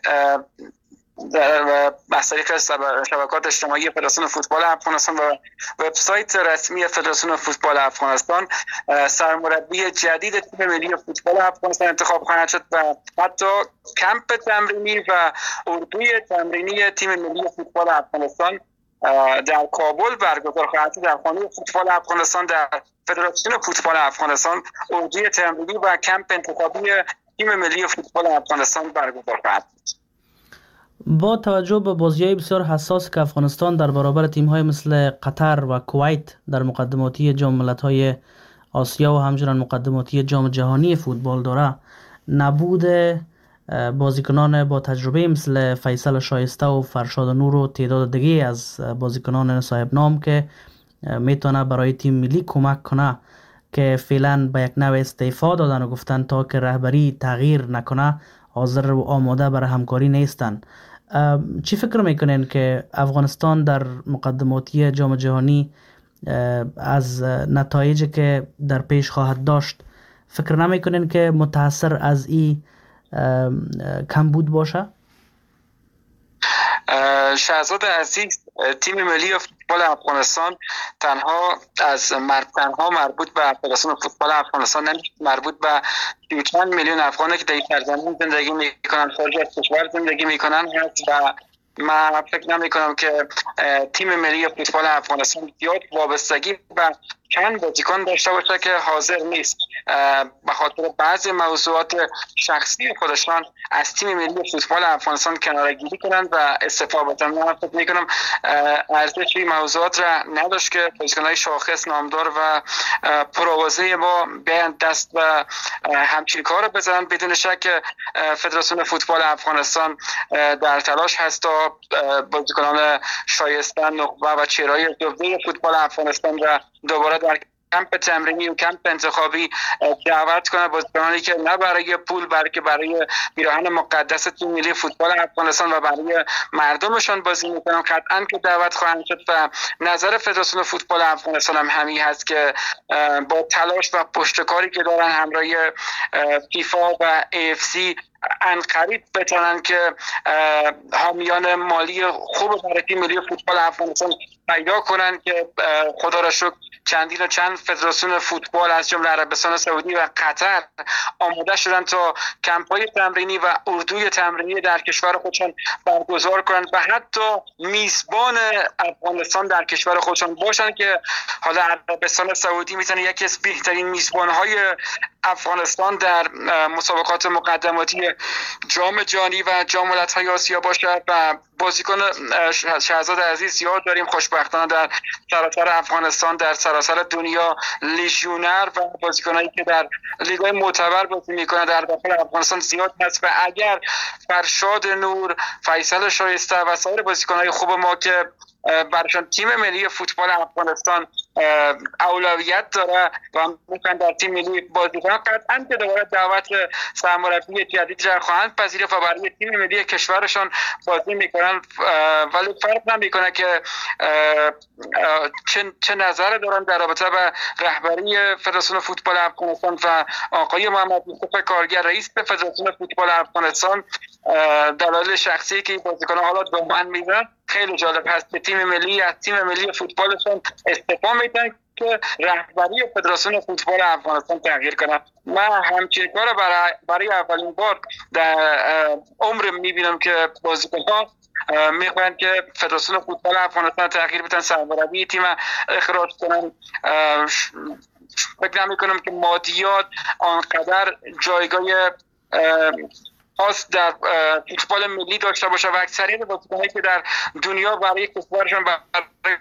از طریق شبکات اجتماعی فدراسیون فوتبال افغانستان و وبسایت رسمی فدراسیون فوتبال افغانستان سرمربی جدید تیم ملی فوتبال افغانستان انتخاب خواهد شد و حتی کمپ تمرینی و اردوی تمرینی تیم ملی فوتبال افغانستان در کابل برگزار خواهد شد. در خانه فوتبال افغانستان در فدراسیون فوتبال افغانستان اردوی تمرینی و کمپ انتخابی تیم ملی فوتبال افغانستان برگزار خواهد شد. با توجه به بازی‌های بسیار حساس که افغانستان در برابر تیم‌های مثل قطر و کویت در مقدماتی جام ملت‌های آسیا و همچنین مقدماتی جام جهانی فوتبال داره، نبود بازیکنان با تجربه مثل فیصل شایسته و فرشاد نور و تعداد دیگه از بازیکنان صاحب نام که میتونه برای تیم ملی کمک کنه که فعلا به یک نوع استعفا دادن و گفتن تا که رهبری تغییر نکنه حاضر و آماده برای همکاری نیستن. چی فکر میکنین که افغانستان در مقدماتی جام جهانی از نتایجی که در پیش خواهد داشت فکر نمیکنین که متاثر از این کمبود باشه؟ شهزاد عزیز، تیم ملی فوتبال افغانستان تنها از مر... تنها مربوط به فدراسیون فوتبال افغانستان نمیشه، مربوط به چند میلیون افغانی که در سرزمین زندگی میکنن، خارج از کشور زندگی میکنن هست و من فکر نمی کنم که تیم ملی فوتبال افغانستان زیاد وابستگی و چند بازیکن داشته باشه که حاضر نیست به خاطر بعضی موضوعات شخصی خودشان از تیم ملی فوتبال افغانستان کناره‌گیری کنند و استعفا بدن. من فکر می‌کنم ارزش این موضوعات را نداشت که بازیکن‌های شاخص نامدار و پرآوازه ما بیان دست و همچین کار بزنن. بدون شک فدراسیون فوتبال افغانستان در تلاش هست تا بازیکنان شایسته نخبه و چهره‌های جوهری فوتبال افغانستان را دوباره در کمپ تمرینی و کمپ انتخابی دعوت کنه، بازیکنانی که نه برای پول بلکه برای پیراهن مقدس تیم ملی فوتبال افغانستان و برای مردمشان بازی میکنن. قطعا که دعوت خواهند شد و نظر فدراسیون فوتبال افغانستان هم همین هست که با تلاش و پشتکاری که دارن همراه فیفا و ای اف سی عنقریب بتونن که حامیان مالی خوب برای تیم ملی فوتبال افغانستان پیدا کنن که خدا را شکر چندین و چند فدراسیون فوتبال از جمله عربستان سعودی و قطر آماده شدن تا کمپ‌های تمرینی و اردوی تمرینی در کشور خودشان برگزار کنند و حتی میزبان افغانستان در کشور خودشان باشند که حالا عربستان سعودی میتونه یکی از بهترین میزبان‌های افغانستان در مسابقات مقدماتی جام جهانی و جام ملت‌های آسیا باشه و بازیکن شهزاد عزیز زیاد داریم خوشبختانه در سراسر افغانستان، در سراسر دنیا لیژیونر و بازیکنایی که در لیگ‌های معتبر بازی میکنه در داخل افغانستان زیاد هست و اگر فرشاد نور، فیصل شایسته و سایر بازیکن‌های خوب ما که برشان تیم ملی فوتبال افغانستان اولویت داره و میتونن در تیم ملی بازی کنن، قطعا که دوباره دعوت سرمربی جدید را خواهند پذیرفت و برای تیم ملی کشورشان بازی میکنن. ولی فرق نمیکنه که چه چه نظر دارن در رابطه با رهبری فدراسیون فوتبال افغانستان و آقای محمد یوسف کارگر رئیس فدراسیون فوتبال افغانستان. دلایل شخصی که بازیکنان حالا به من میدن خیلی جالب هست که تیم ملی از تیم ملی فوتبالشون استعفا میدن که رهبری فدراسیون فوتبال افغانستان تغییر کنه. من همچین کار برای برای اولین بار در عمرم میبینم که بازیکنان میخواین که فدراسیون فوتبال افغانستان تغییر بدن، سرمربی تیم اخراج کنن. فکر نمی کنم که مادیات آنقدر جایگاه خاص در فوتبال ملی داشته باشه و اکثریت بازیکنایی که در دنیا برای کشورشون برای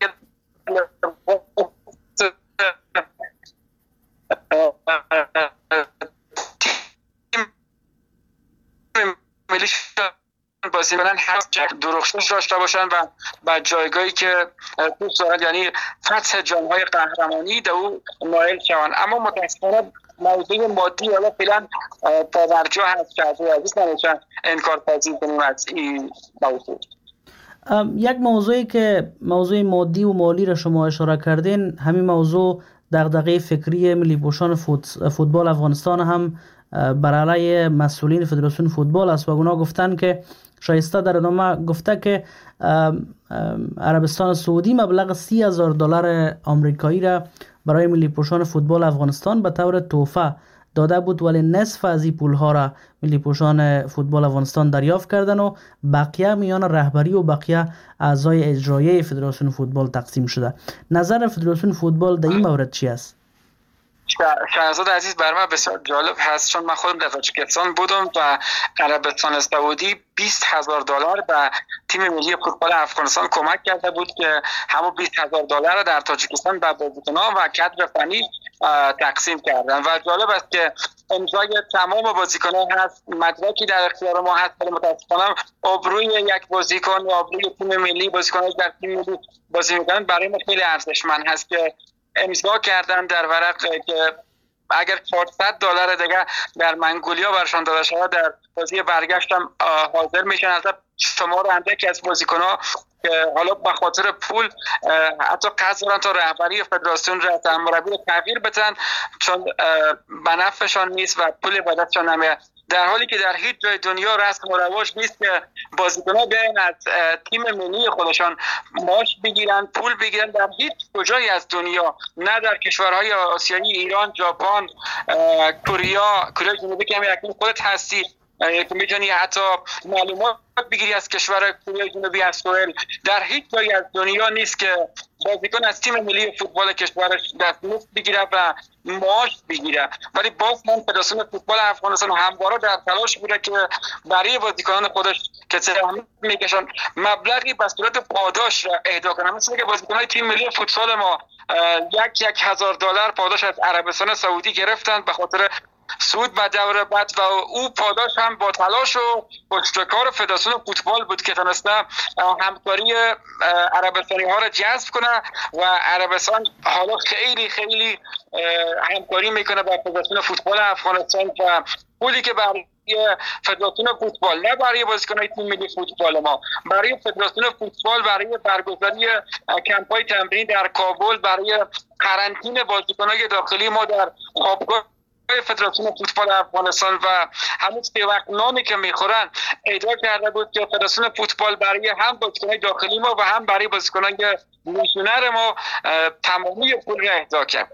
ملی بازی کنن هر درخشش داشته باشن و با جایگاهی که دوست دارن، یعنی فتح جام‌های قهرمانی در او نائل شوند. اما متاسفانه موضوع مادی حالا فعلا توجه هست که از عزیز نمیشن انکار پذیر کنیم از این موضوع. یک موضوعی که موضوع مادی و مالی را شما اشاره کردین، همین موضوع دغدغه فکری ملی پوشان فوتبال افغانستان هم بر علیه مسئولین فدراسیون فوتبال است و اونا گفتن که شایسته در ادامه گفته که عربستان سعودی مبلغ سی هزار دلار آمریکایی را برای ملی پوشان فوتبال افغانستان به طور تحفه داده بود، ولی نصف از این پولها را ملی پوشان فوتبال افغانستان دریافت کردن و بقیه میان رهبری و بقیه اعضای اجرایی فدراسیون فوتبال تقسیم شده. نظر فدراسیون فوتبال در این مورد چی است؟ شهرزاد عزیز، بر من بسیار جالب هست چون من خودم در تاجیکستان بودم و عربستان سعودی بیست هزار دلار به تیم ملی فوتبال افغانستان کمک کرده بود که همون بیست هزار دلار را در تاجیکستان به بازیکنان و کادر فنی تقسیم کردن و جالب است که امضای تمام بازیکنان هست، مدرکی در اختیار ما هست، ولی متاسفانه آبروی یک بازیکن و آبروی تیم ملی، بازیکنان در تیم ملی بازی میکنن برای ما خیلی ارزشمند هست که امضا کردن در ورق که اگر چهارصد دلار دیگه در منگولیا برشان داده شود در بازی برگشت هم حاضر میشن. از شمار اندکی از بازیکن‌ها که حالا به خاطر پول حتی قصد دارن تا رهبری فدراسیون را مربی رو تغییر بدن چون به نفعشان نیست و پول به دستشان نمیاد، در حالی که در هیچ جای دنیا رسم و رواج نیست که بازیکن‌ها بیاین از تیم ملی خودشان معاش بگیرن، پول بگیرن. در هیچ کجایی از دنیا، نه در کشورهای آسیایی، ایران، ژاپن، کره، کره جنوبی که همین خودت هستی که میتونی حتی معلومات بگیری از کشور کره جنوبی، از سوئد، در هیچ جایی از دنیا نیست که بازیکن از تیم ملی فوتبال کشورش دستمزد بگیره و معاش بگیره. ولی باز من فدراسیون فوتبال افغانستان همواره در تلاش بوده که برای بازیکنان خودش که سهام میکشن مبلغی به صورت پاداش را اهدا کنه. مثل که بازیکنان تیم ملی فوتبال ما یک یک هزار دلار پاداش از عربستان سعودی گرفتند به خاطر سود به دور بعد و او پاداش هم با تلاش و پشتکار فدراسیون فوتبال بود که تونسته همکاری عربستانی ها را جذب کنه و عربستان حالا خیلی خیلی همکاری میکنه با فدراسیون فوتبال افغانستان و پولی که برای فدراسیون فوتبال، نه برای بازیکنان تیم ملی فوتبال ما، برای فدراسیون فوتبال برای برگزاری کمپ‌های تمرین در کابل، برای قرنطینه بازیکنان داخلی ما در خوابگاه فدراسیون فوتبال افغانستان و همون سه وقت نانی که میخورن اهدا کرده بود که فدراسیون فوتبال برای هم بازیکنان داخلی ما و هم برای بازیکنان لیژنر ما تمامی پول را اهدا کرد.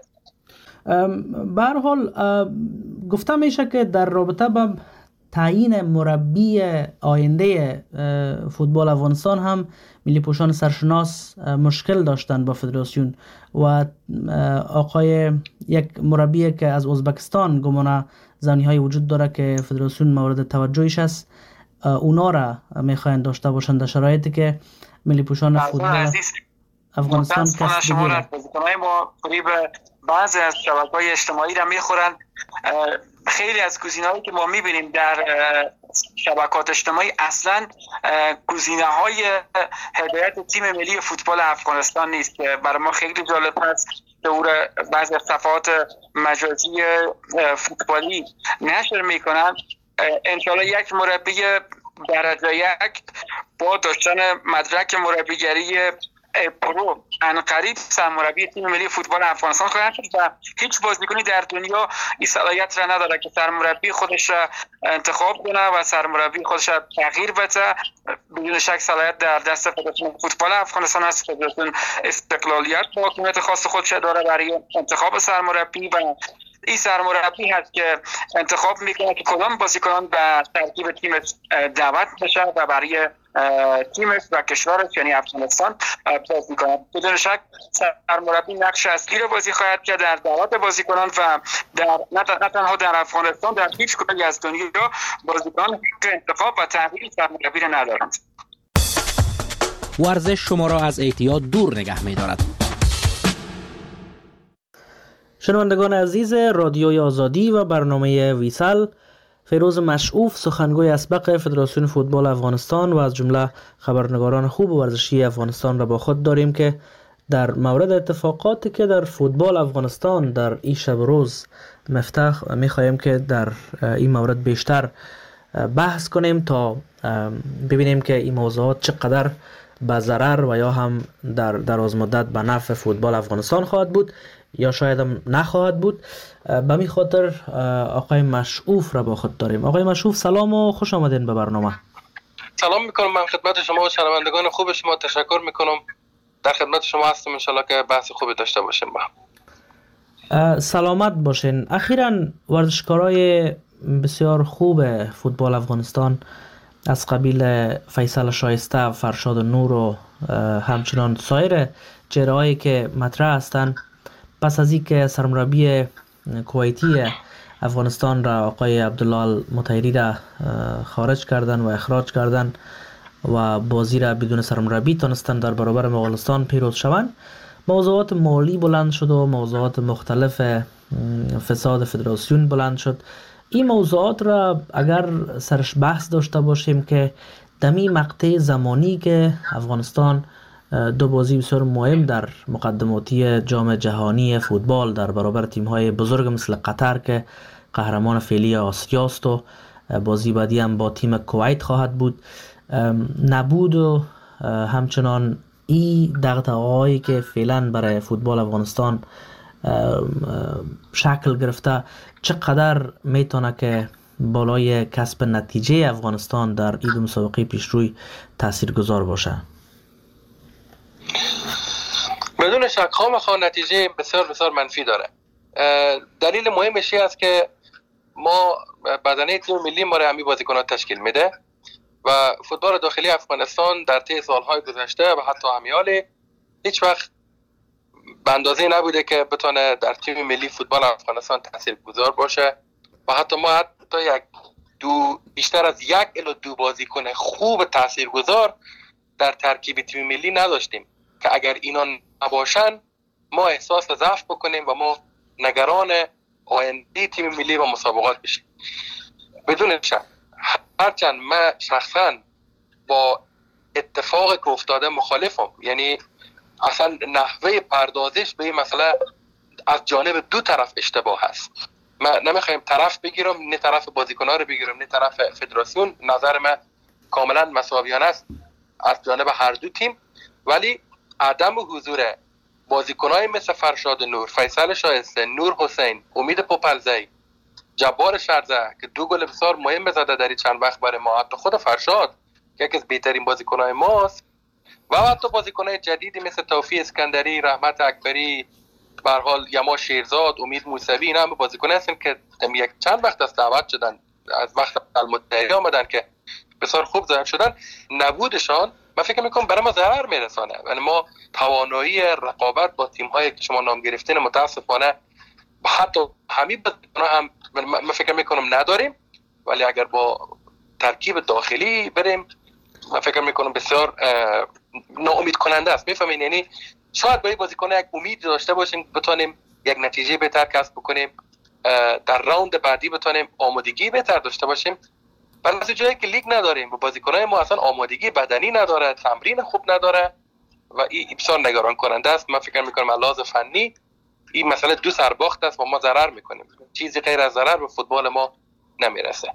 به هر حال گفته میشه که در رابطه با تعیین مربی آینده فوتبال افغانستان هم ملی پوشان سرشناس مشکل داشتن با فدراسیون و آقای یک مربی که از ازبکستان گمانه زنی های وجود داره که فدراسیون مورد توجهش است، اونا را میخواین داشته باشند در شرایطی که ملی پوشان فوتبال افغانستان کسب بگیره. ما قریب بعضی از شبکه‌های اجتماعی را میخورن. خیلی از گزینه‌هایی که ما میبینیم در شبکات اجتماعی اصلا گزینه‌های هدایت تیم ملی فوتبال افغانستان نیست. برای ما خیلی جالب هست که او را بعضی از صفحات مجازی فوتبالی نشر میکنن. انشالله یک مربی درجه یک با داشتن مدرک مربیگری پرو انقریب سرمربی تیم ملی فوتبال افغانستان خواهد شد و هیچ بازیکنی در دنیا این صلاحیت را نداره که سرمربی خودش را انتخاب کنه و سرمربی خودش را تغییر بده. بدون شک صلاحیت در دست فدراسیون فوتبال افغانستان است. فدراسیون استقلالیت با حکومت خاص خودش داره برای انتخاب سرمربی و این سرمربی هست که انتخاب میکنه که کدام بازیکنان به ترکیب تیم دعوت بشه و برای تیمش و کشورش یعنی افغانستان بازی کنند. بدون شک سرمربی نقش اصلی رو بازی خواهد کرد در دعوت بازیکنان و در نه تنها در افغانستان، در هیچ کجای از دنیا بازیکنان حق انتخاب و تغییر سرمربی را ندارند. ورزش شما را از اعتیاد دور نگه می‌دارد. شنوندگان عزیز رادیوی آزادی و برنامه ویسل، فیروز مشعوف سخنگوی اسبق فدراسیون فوتبال افغانستان و از جمله خبرنگاران خوب ورزشی افغانستان را با خود داریم که در مورد اتفاقاتی که در فوتبال افغانستان در این شب روز مفتاح می‌خواهیم که در این مورد بیشتر بحث کنیم تا ببینیم که این موضوعات چقدر به ضرر و یا هم در دراز مدت به نفع فوتبال افغانستان خواهد بود یا شاید هم نخواهد بود. به می خاطر آقای مشعوف را با خود داریم. آقای مشعوف سلام و خوش آمدین به برنامه. سلام میکنم، من خدمت شما و شنوندگان خوب شما تشکر میکنم. در خدمت شما هستم، انشالله که بحث خوبی داشته باشیم با. سلامت باشین. اخیراً ورزشکارای بسیار خوب فوتبال افغانستان از قبیل فیصل شایسته، فرشاد نور و همچنان سایر چهره‌هایی که مطرح هستند پس از اینکه سرمربی کویتی افغانستان را آقای عبدالله مطهری را خارج کردن و اخراج کردن و بازی را بدون سرمربی تونستن در برابر مغولستان پیروز شوند، موضوعات مالی بلند شد و موضوعات مختلف فساد فدراسیون بلند شد. این موضوعات را اگر سرش بحث داشته باشیم که دمی مقطع زمانی که افغانستان دو بازی بسیار مهم در مقدماتی جام جهانی فوتبال در برابر تیم‌های بزرگ مثل قطر که قهرمان فعلی آسیا است و بازی بعدی هم با تیم کویت خواهد بود نبود و همچنان این دغدغه‌هایی که فعلا برای فوتبال افغانستان شکل گرفته چقدر میتونه که بالای کسب نتیجه افغانستان در این مسابقه پیشروی تاثیرگذار باشه؟ بدون شک خامخا نتیجه بسیار بسیار منفی داره. دلیل مهمش این است که ما بدنه تیم ملی ما را همی بازیکنان تشکیل میده و فوتبال داخلی افغانستان در طی سالهای گذشته و حتی همیال هیچ وقت به اندازه نبوده که بتونه در تیم ملی فوتبال افغانستان تاثیرگذار باشه و حتی ما حتی یک دو بیشتر از یک الی دو بازیکن خوب تاثیرگذار در ترکیب تیم ملی نداشتیم که اگر اینا نباشن ما احساس ضعف بکنیم و ما نگران آینده تیم ملی و مسابقات بشیم. بدون شک هرچند من شخصا با اتفاق که افتاده مخالفم، یعنی اصلا نحوه پردازش به این مسئله از جانب دو طرف اشتباه هست. من نمیخوایم طرف بگیرم، نه طرف بازیکن‌ها رو بگیرم نه طرف فدراسیون، نظر من کاملا مساویانه است از جانب هر دو تیم، ولی عدم حضور بازیکن‌های مثل فرشاد نور، فیصل شایسته، نور حسین، امید پوپلزی، جبار شرزه که دو گل بسیار مهم زده در چند وقت برای ما، حتی خود فرشاد که یکی از بهترین بازیکن‌های ماست و حتی بازیکن‌های جدیدی مثل توفیق اسکندری، رحمت اکبری، به هر حال یما شیرزاد، امید موسوی، اینا هم بازیکن‌ها هستن که یک چند وقت از دعوت شدن، از وقت المتحری آمدن که بسیار خوب ظاهر شدن. نبودشان من فکر میکنم برای ما ضرر میرسانه. یعنی ما توانایی رقابت با تیم‌هایی که شما نام گرفتین متاسفانه حتی همین بازیکن‌ها هم من فکر میکنم نداریم، ولی اگر با ترکیب داخلی بریم من فکر میکنم بسیار ناامید کننده است. میفهمین؟ یعنی شاید با این بازیکن‌ها یک امید داشته باشیم بتونیم یک نتیجه بهتر کسب بکنیم، در راوند بعدی بتونیم آمادگی بهتر داشته باشیم. ولی از جایی که لیگ نداریم و بازیکن‌های ما اصلا آمادگی بدنی نداره، تمرین خوب نداره و این بسیار نگران کننده است. من فکر میکنم علاوه فنی این مسئله دو سرباخت است و ما ضرر میکنیم، چیزی غیر از ضرر به فوتبال ما نمیرسه.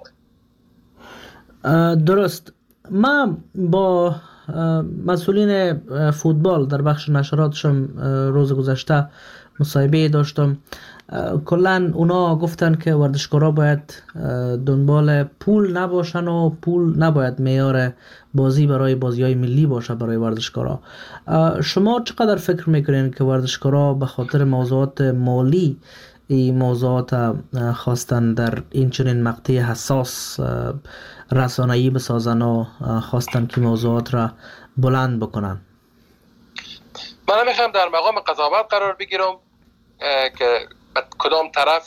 درست. من با مسئولین فوتبال در بخش نشراتشم روز گذشته مصاحبه داشتم. کلن اونا گفتن که ورزشکارا باید دنبال پول نباشن و پول نباید معیار بازی برای بازی‌های ملی باشه برای ورزشکارا. شما چقدر فکر میکنین که ورزشکارا به خاطر موضوعات مالی این موضوعات خواستن در این چنین مقطع حساس رسانه‌ای بسازن و خواستن که موضوعات را بلند بکنن؟ من میخوام در مقام قضاوت قرار بگیرم که کدام طرف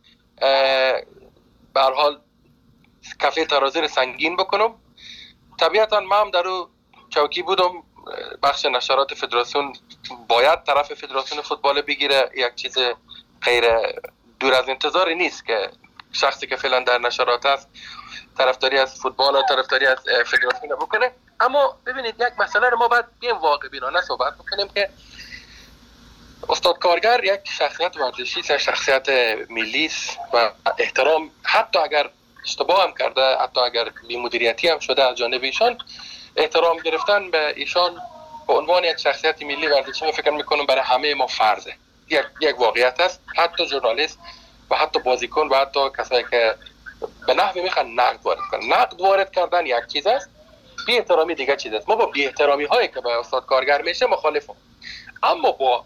به هر حال کفه ترازی رو سنگین بکنم. طبیعتا من هم در اون چوکی بودم. بخش نشرات فدراسیون باید طرف فدراسیون فوتبال بگیره. یک چیز غیر دور از انتظاری نیست که شخصی که فعلا در نشرات است طرفداری از فوتبال و طرفداری از فدراسیون بکنه. اما ببینید یک مسئله رو ما باید بیم واقع بینانه صحبت بکنیم که استاد کارگر یک شخصیت ورزشی است، شخصیت ملی است و احترام، حتی اگر اشتباه هم کرده، حتی اگر بی مدیریتی هم شده از جانب ایشان، احترام گرفتن به ایشان به عنوان یک شخصیت ملی ورزشی من فکر میکنم برای همه ما فرضه. یک یک واقعیت است. حتی ژورنالیست و حتی بازیکن و حتی کسایی که به نحوی میخوان نقد وارد کنن، نقد وارد کردن یک چیز است، بی احترامی دیگه چیز است. ما با بی احترامی هایی که به استاد کارگر میشه مخالفم، اما با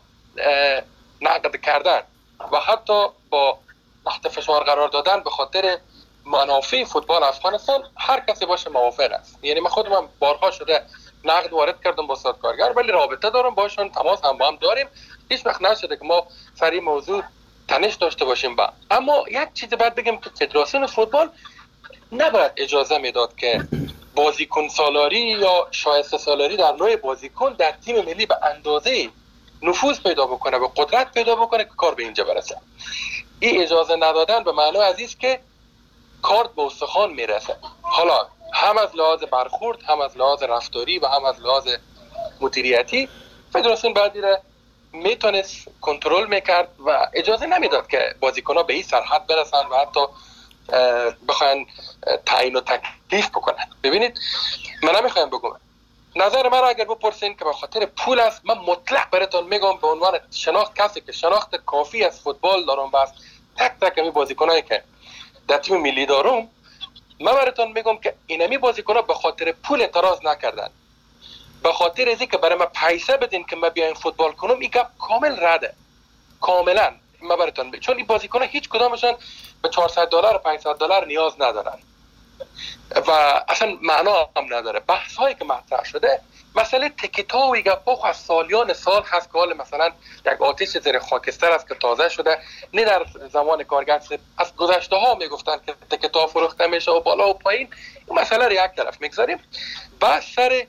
نقد کردن و حتی با تحت فشار قرار دادن به خاطر منافع فوتبال افغانستان هر کسی باشه موافق است. یعنی من خودم بارها شده نقد وارد کردم با استاد کارگر، ولی رابطه دارم باشون، تماس هم با هم داریم، هیچ وقت نشده که ما سر این موضوع تنش داشته باشیم با. اما یک چیز باید بگم که فدراسیون فوتبال نباید اجازه میداد که بازیکن سالاری یا شایسته سالاری در نوع بازیکن در تیم ملی به اندازه نفوذ پیدا بکنه و قدرت پیدا بکنه که کار به اینجا برسه. این اجازه ندادن به معنی عزیز که کارت به استخوان میرسه. حالا هم از لحاظ برخورد، هم از لحاظ رفتاری و هم از لحاظ مدیریتی فدراسیون بعدی را میتونست کنترل میکرد و اجازه نمیداد که بازیکن‌ها به این سرحد برسن و حتی بخواین تعیین و تکلیف بکنن. ببینید من نمیخوایم بگم، نظر من را اگر بپرسین که به خاطر پول است، من مطلق براتون میگم به عنوان شناخت کسی که شناخت کافی از فوتبال دارم و از تک تک می بازیکنایی که در تیم ملی دارم، من براتون میگم که اینمی بازیکن‌ها به خاطر پول اعتراض نکردن، به خاطر از اینکه برای من پیسه بدین که من بیایم فوتبال کنم، این گپ کامل رده، کاملا. من براتون بگم چون این بازیکن‌ها هیچ کدامشون به چهارصد دلار پانصد دلار نیاز ندارن و اصلا معنا هم نداره. بحث هایی که مطرح شده مسئله تکتا و گپا از سالیان سال هست که حال مثلا یک آتش زیر خاکستر است که تازه شده. نه در زمان کارگر از گذشته ها میگفتن که تکتا فروخته میشه و بالا و پایین. این مسئله رو یک طرف میگذاریم. بعد سر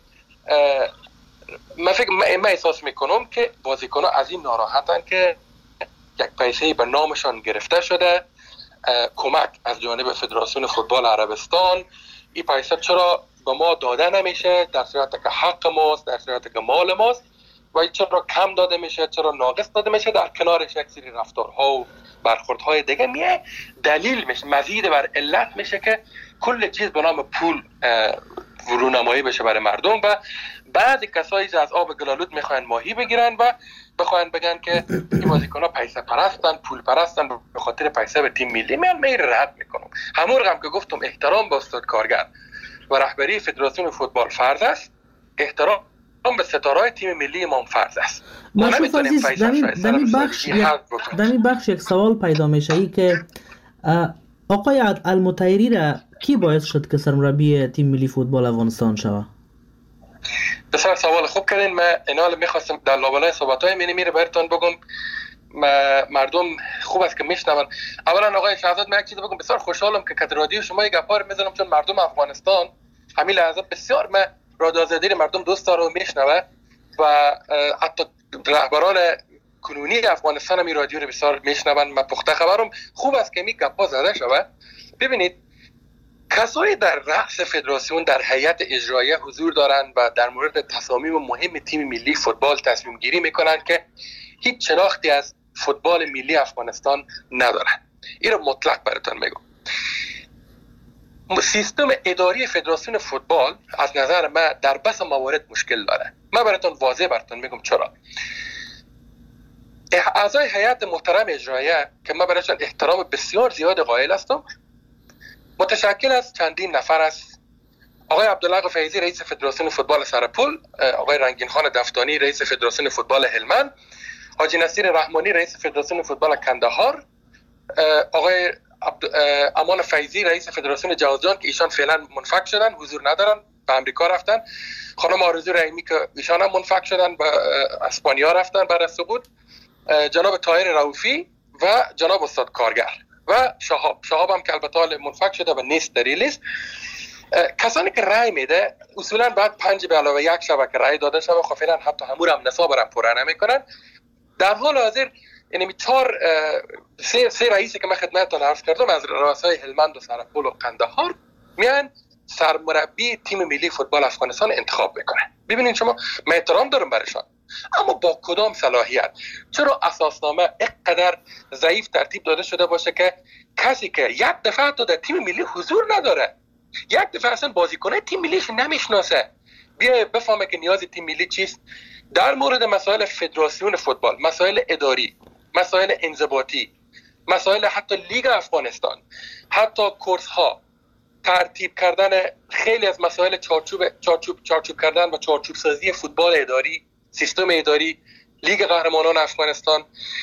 من فکر من احساس میکنم که بازیکن‌ها از این ناراحتن که یک پیسه‌ای به نامشان گرفته شده، کمک از جانب فدراسیون فوتبال عربستان. این پیسه چرا به ما داده نمیشه در صورتی که حق ماست، در صورتی که مال ماست، و چرا کم داده میشه، چرا ناقص داده میشه؟ در کنارش یک سری رفتارها و برخوردهای دیگه میه دلیل میشه، مزید بر علت میشه که کل چیز به نام پول ورونمایی بشه برای مردم و بعضی کسایی از آب گلالود میخواین ماهی بگیرن و بخواین بگن که این بازیکن‌ها پیسه پرستن، پول پرستن، به خاطر پیسه به تیم ملی میان. من رد میکنم. همون رقم که گفتم احترام به استاد کارگر و رهبری فدراسیون فوتبال فرض است، احترام به ستاره‌های تیم ملی ما فرض است. ما نمیتونیم پیسه در این بخش در این بخش یک سوال پیدا میشه ای که آقای المطیری را کی باعث شد که سرمربی تیم ملی فوتبال افغانستان شود؟ بسیار سوال خوب کردین. من اینا رو میخواستم در لابلای صحبت‌های منی میره براتون بگم. مردم خوب است که میشنون. اولا آقای شهزاد من یک چیز بگم، بسیار خوشحالم که کادر رادیو شما یک گپا رو میزنم، چون مردم افغانستان همین لحظه بسیار من رادیو آزادی مردم دوست داره و میشنوه و حتی رهبران کنونی افغانستان هم این رادیو رو بسیار میشنون. من پخته خبرم. خوب است که می گپا زده شود. ببینید کسایی در رأس فدراسیون در هیئت اجراییه حضور دارند و در مورد تصامیم مهم تیم ملی فوتبال تصمیم گیری میکنند که هیچ شناختی از فوتبال ملی افغانستان ندارند. این رو مطلق براتون میگم. سیستم اداری فدراسیون فوتبال از نظر من در بس موارد مشکل داره. من براتون واضح براتون میگم چرا. اعضای هیئت محترم اجراییه که من برایشان احترام بسیار زیاد قائل هستم، متشکل از چندین نفر است. آقای عبدالله فیضی رئیس فدراسیون فوتبال سرپل، آقای رنگین خان دفتانی رئیس فدراسیون فوتبال هلمند، حاجی نصیر رحمانی رئیس فدراسیون فوتبال کندهار، آقای امان فیضی رئیس فدراسیون جوزجان که ایشان فعلا منفک شدن، حضور ندارن، به امریکا رفتن. خانم آرزو رحیمی که ایشان هم منفک شدن، به اسپانیا رفتن برای سقوط. جناب طاهر رؤوفی و جناب استاد کارگر و شهاب شهاب هم که البته منفک شده و نیست در این لیست. کسانی که رای میده اصولا بعد پنج به علاوه یک شبکه رای داده شده، خب فعلا حتی همون هم نصاب را پوره نمیکنن. در حال حاضر یعنی چهار سه سه رئیسی که من خدمتتون عرض کردم از رؤسای هلمند و سرپول و قندهار میان سرمربی تیم ملی فوتبال افغانستان انتخاب میکنن. ببینید شما، من احترام دارم برشان، اما با کدام صلاحیت؟ چرا اساسنامه اینقدر ضعیف ترتیب داده شده باشه که کسی که یک دفعه تو در تیم ملی حضور نداره، یک دفعه اصلا بازیکنه تیم ملیش نمیشناسه، بیا بفهمه که نیاز تیم ملی چیست؟ در مورد مسائل فدراسیون فوتبال، مسائل اداری، مسائل انضباطی، مسائل حتی لیگ افغانستان، حتی کورس ها، ترتیب کردن خیلی از مسائل چارچوب چارچوب چارچوب کردن و چارچوب سازی فوتبال اداری، سیستم اداری، لیگ قهرمانان افغانستان،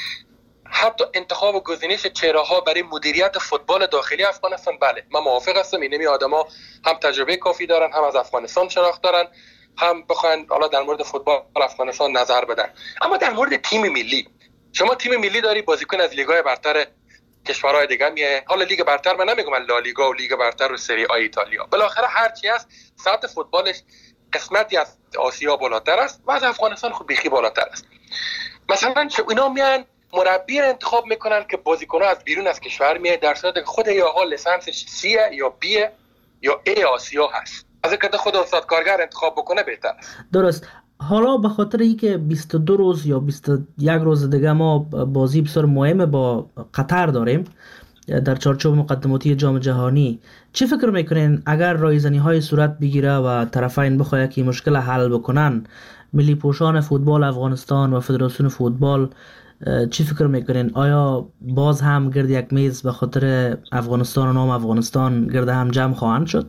حتی انتخاب و گزینش چهره‌ها برای مدیریت فوتبال داخلی افغانستان. بله من موافق هستم، اینمی آدما هم تجربه کافی دارن، هم از افغانستان شناخت دارن، هم بخواین حالا در مورد فوتبال افغانستان نظر بدن. اما در مورد تیم ملی، شما تیم ملی داری، بازیکن از لیگ‌های برتر کشورهای دیگه میه. حالا لیگ برتر من نمیگم لالیگا و لیگ برتر و سری آ ایتالیا، بالاخره هر چی هست سطح فوتبالش قسمتی از آسیا بالاتر است و از افغانستان خود بیخی بالاتر است. مثلا اینا میان مربی را انتخاب میکنن که بازیکن‌ها از بیرون از کشور میاد، در صورتی که خود یا آقا لیسانسش سی یا بی یا ای آسیا هست. از اینکه خود استاد کارگر انتخاب بکنه بهتر. درست. حالا به خاطر اینکه بیست و دو روز یا بیست و یک روز دیگه ما بازی بسیار مهم با قطر داریم در چارچوب مقدماتی جام جهانی، چی فکر میکنین اگر رایزنی های صورت بگیره و طرفین بخواهد که مشکل حل بکنن، ملی پوشان فوتبال افغانستان و فدراسیون فوتبال، چی فکر میکنین؟ آیا باز هم گرد یک میز به خاطر افغانستان و نام افغانستان گرد هم جمع خواهند شد؟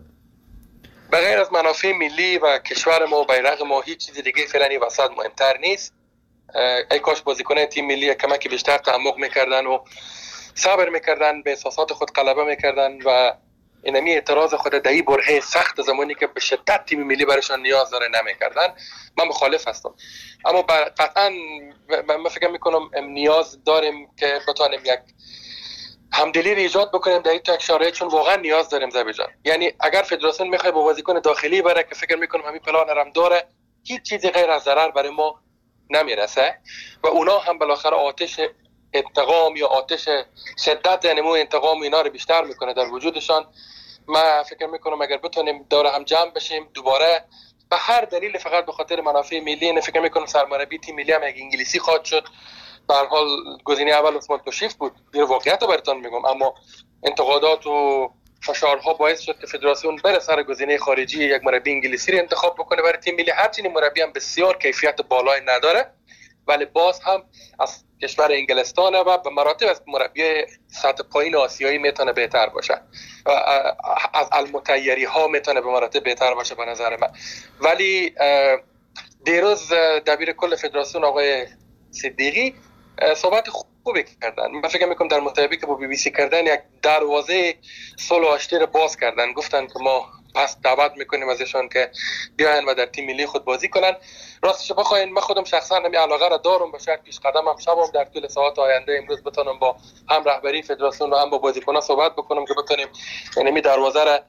بغیر از منافع ملی و کشور ما و بیرق ما هیچ چیز دیگه فعلا این وسط مهمتر نیست. ای کاش بازیکنان تیم ملی کمکی بیشتر تعمق میکردن و صبر میکردن، به احساسات خود غلبه میکردن و اینمی اعتراض خود در این برهه سخت زمانی که به شدت تیم ملی برشان نیاز داره نمیکردن. من مخالف هستم، اما قطعا من فکر میکنم نیاز داریم که بتونیم یک همدلی رو ایجاد بکنیم در این تک شرایط، چون واقعا نیاز داریم زبیجان. یعنی اگر فدراسیون میخواد با بازیکن داخلی بره که فکر میکنم همین پلان هم داره، هیچ چیزی غیر از ضرر برای ما نمیرسه و اونا هم بالاخره آتش انتقام یا آتش شدت نمو انتقام اینا رو بیشتر میکنه در وجودشان. من فکر میکنم اگر بتونیم دور هم جمع بشیم دوباره به هر دلیل فقط به خاطر منافع ملی، نه فکر میکنم سرمربی تیم ملی هم یک انگلیسی خواهد شد. به هر حال گزینه اول عثمان توشیف بود، دیر واقعیت رو براتون میگم، اما انتقادات و فشارها باعث شد که فدراسیون بره سر گزینه خارجی یک مربی انگلیسی رو انتخاب بکنه برای تیم ملی. هرچند مربی هم بسیار کیفیت بالایی نداره ولی باز هم از کشور انگلستانه و به مراتب از مربی سطح پایین آسیایی میتونه بهتر باشه و از المتعیری ها میتونه به مراتب بهتر باشه به نظر من. ولی دیروز دبیر کل فدراسیون آقای صدیقی صحبت خوبی کردن. من فکر میکنم در مصاحبه‌ای که با بی بی سی کردن یک دروازه صلح و آشتی رو باز کردن. گفتن که ما پس دعوت میکنیم ازشان که بیاین و در تیم ملی خود بازی کنن. راستش بخواین من خودم شخصا همین علاقه را دارم، به شرط پیش قدمم شبم در طول ساعات آینده امروز بتونم با هم رهبری فدراسیون و هم با بازیکن‌ها صحبت بکنم که بتونیم یعنی دروازه را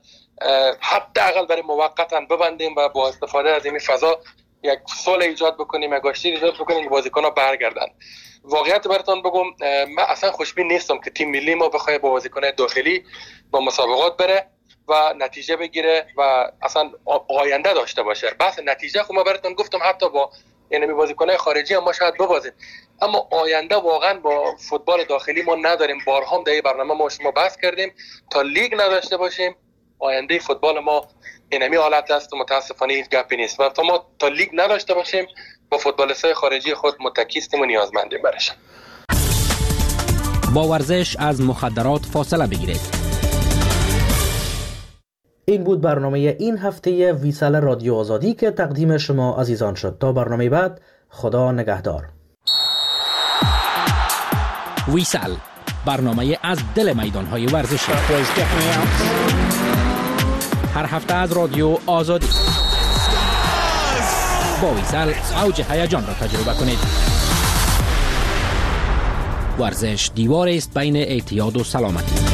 حداقل برای موقتا ببندیم و با استفاده از این فضا یک صلح ایجاد بکنیم، یک آشتی ایجاد بکنیم که بازیکن‌ها برگردن. واقعیت براتون بگم من اصلا خوشبین نیستم که تیم ملی ما بخواد با بازیکن‌های داخلی با مسابقات بره و نتیجه بگیره و اصلا آینده داشته باشه. بحث نتیجه خب ما براتون گفتم حتی با یعنی بازیکن‌های خارجی هم ما شاید ببازیم، اما آینده واقعا با فوتبال داخلی ما نداریم. بارها هم در این برنامه ما شما بحث کردیم تا لیگ نداشته باشیم آینده فوتبال ما اینمی حالت است و متاسفانه هیچ گپی نیست و تا ما تا لیگ نداشته باشیم با فوتبالیست‌های خارجی خود متکی هستیم و نیازمندیم برش. با ورزش از مخدرات فاصله بگیرید. این بود برنامه این هفته ویسال رادیو آزادی که تقدیم شما عزیزان شد. تا برنامه بعد، خدا نگهدار. ویسال برنامه از دل میدان‌های ورزشی. هر هفته از رادیو آزادی با ویسل اوج هیجان را تجربه کنید. ورزش دیواری است بین اعتیاد و سلامتی.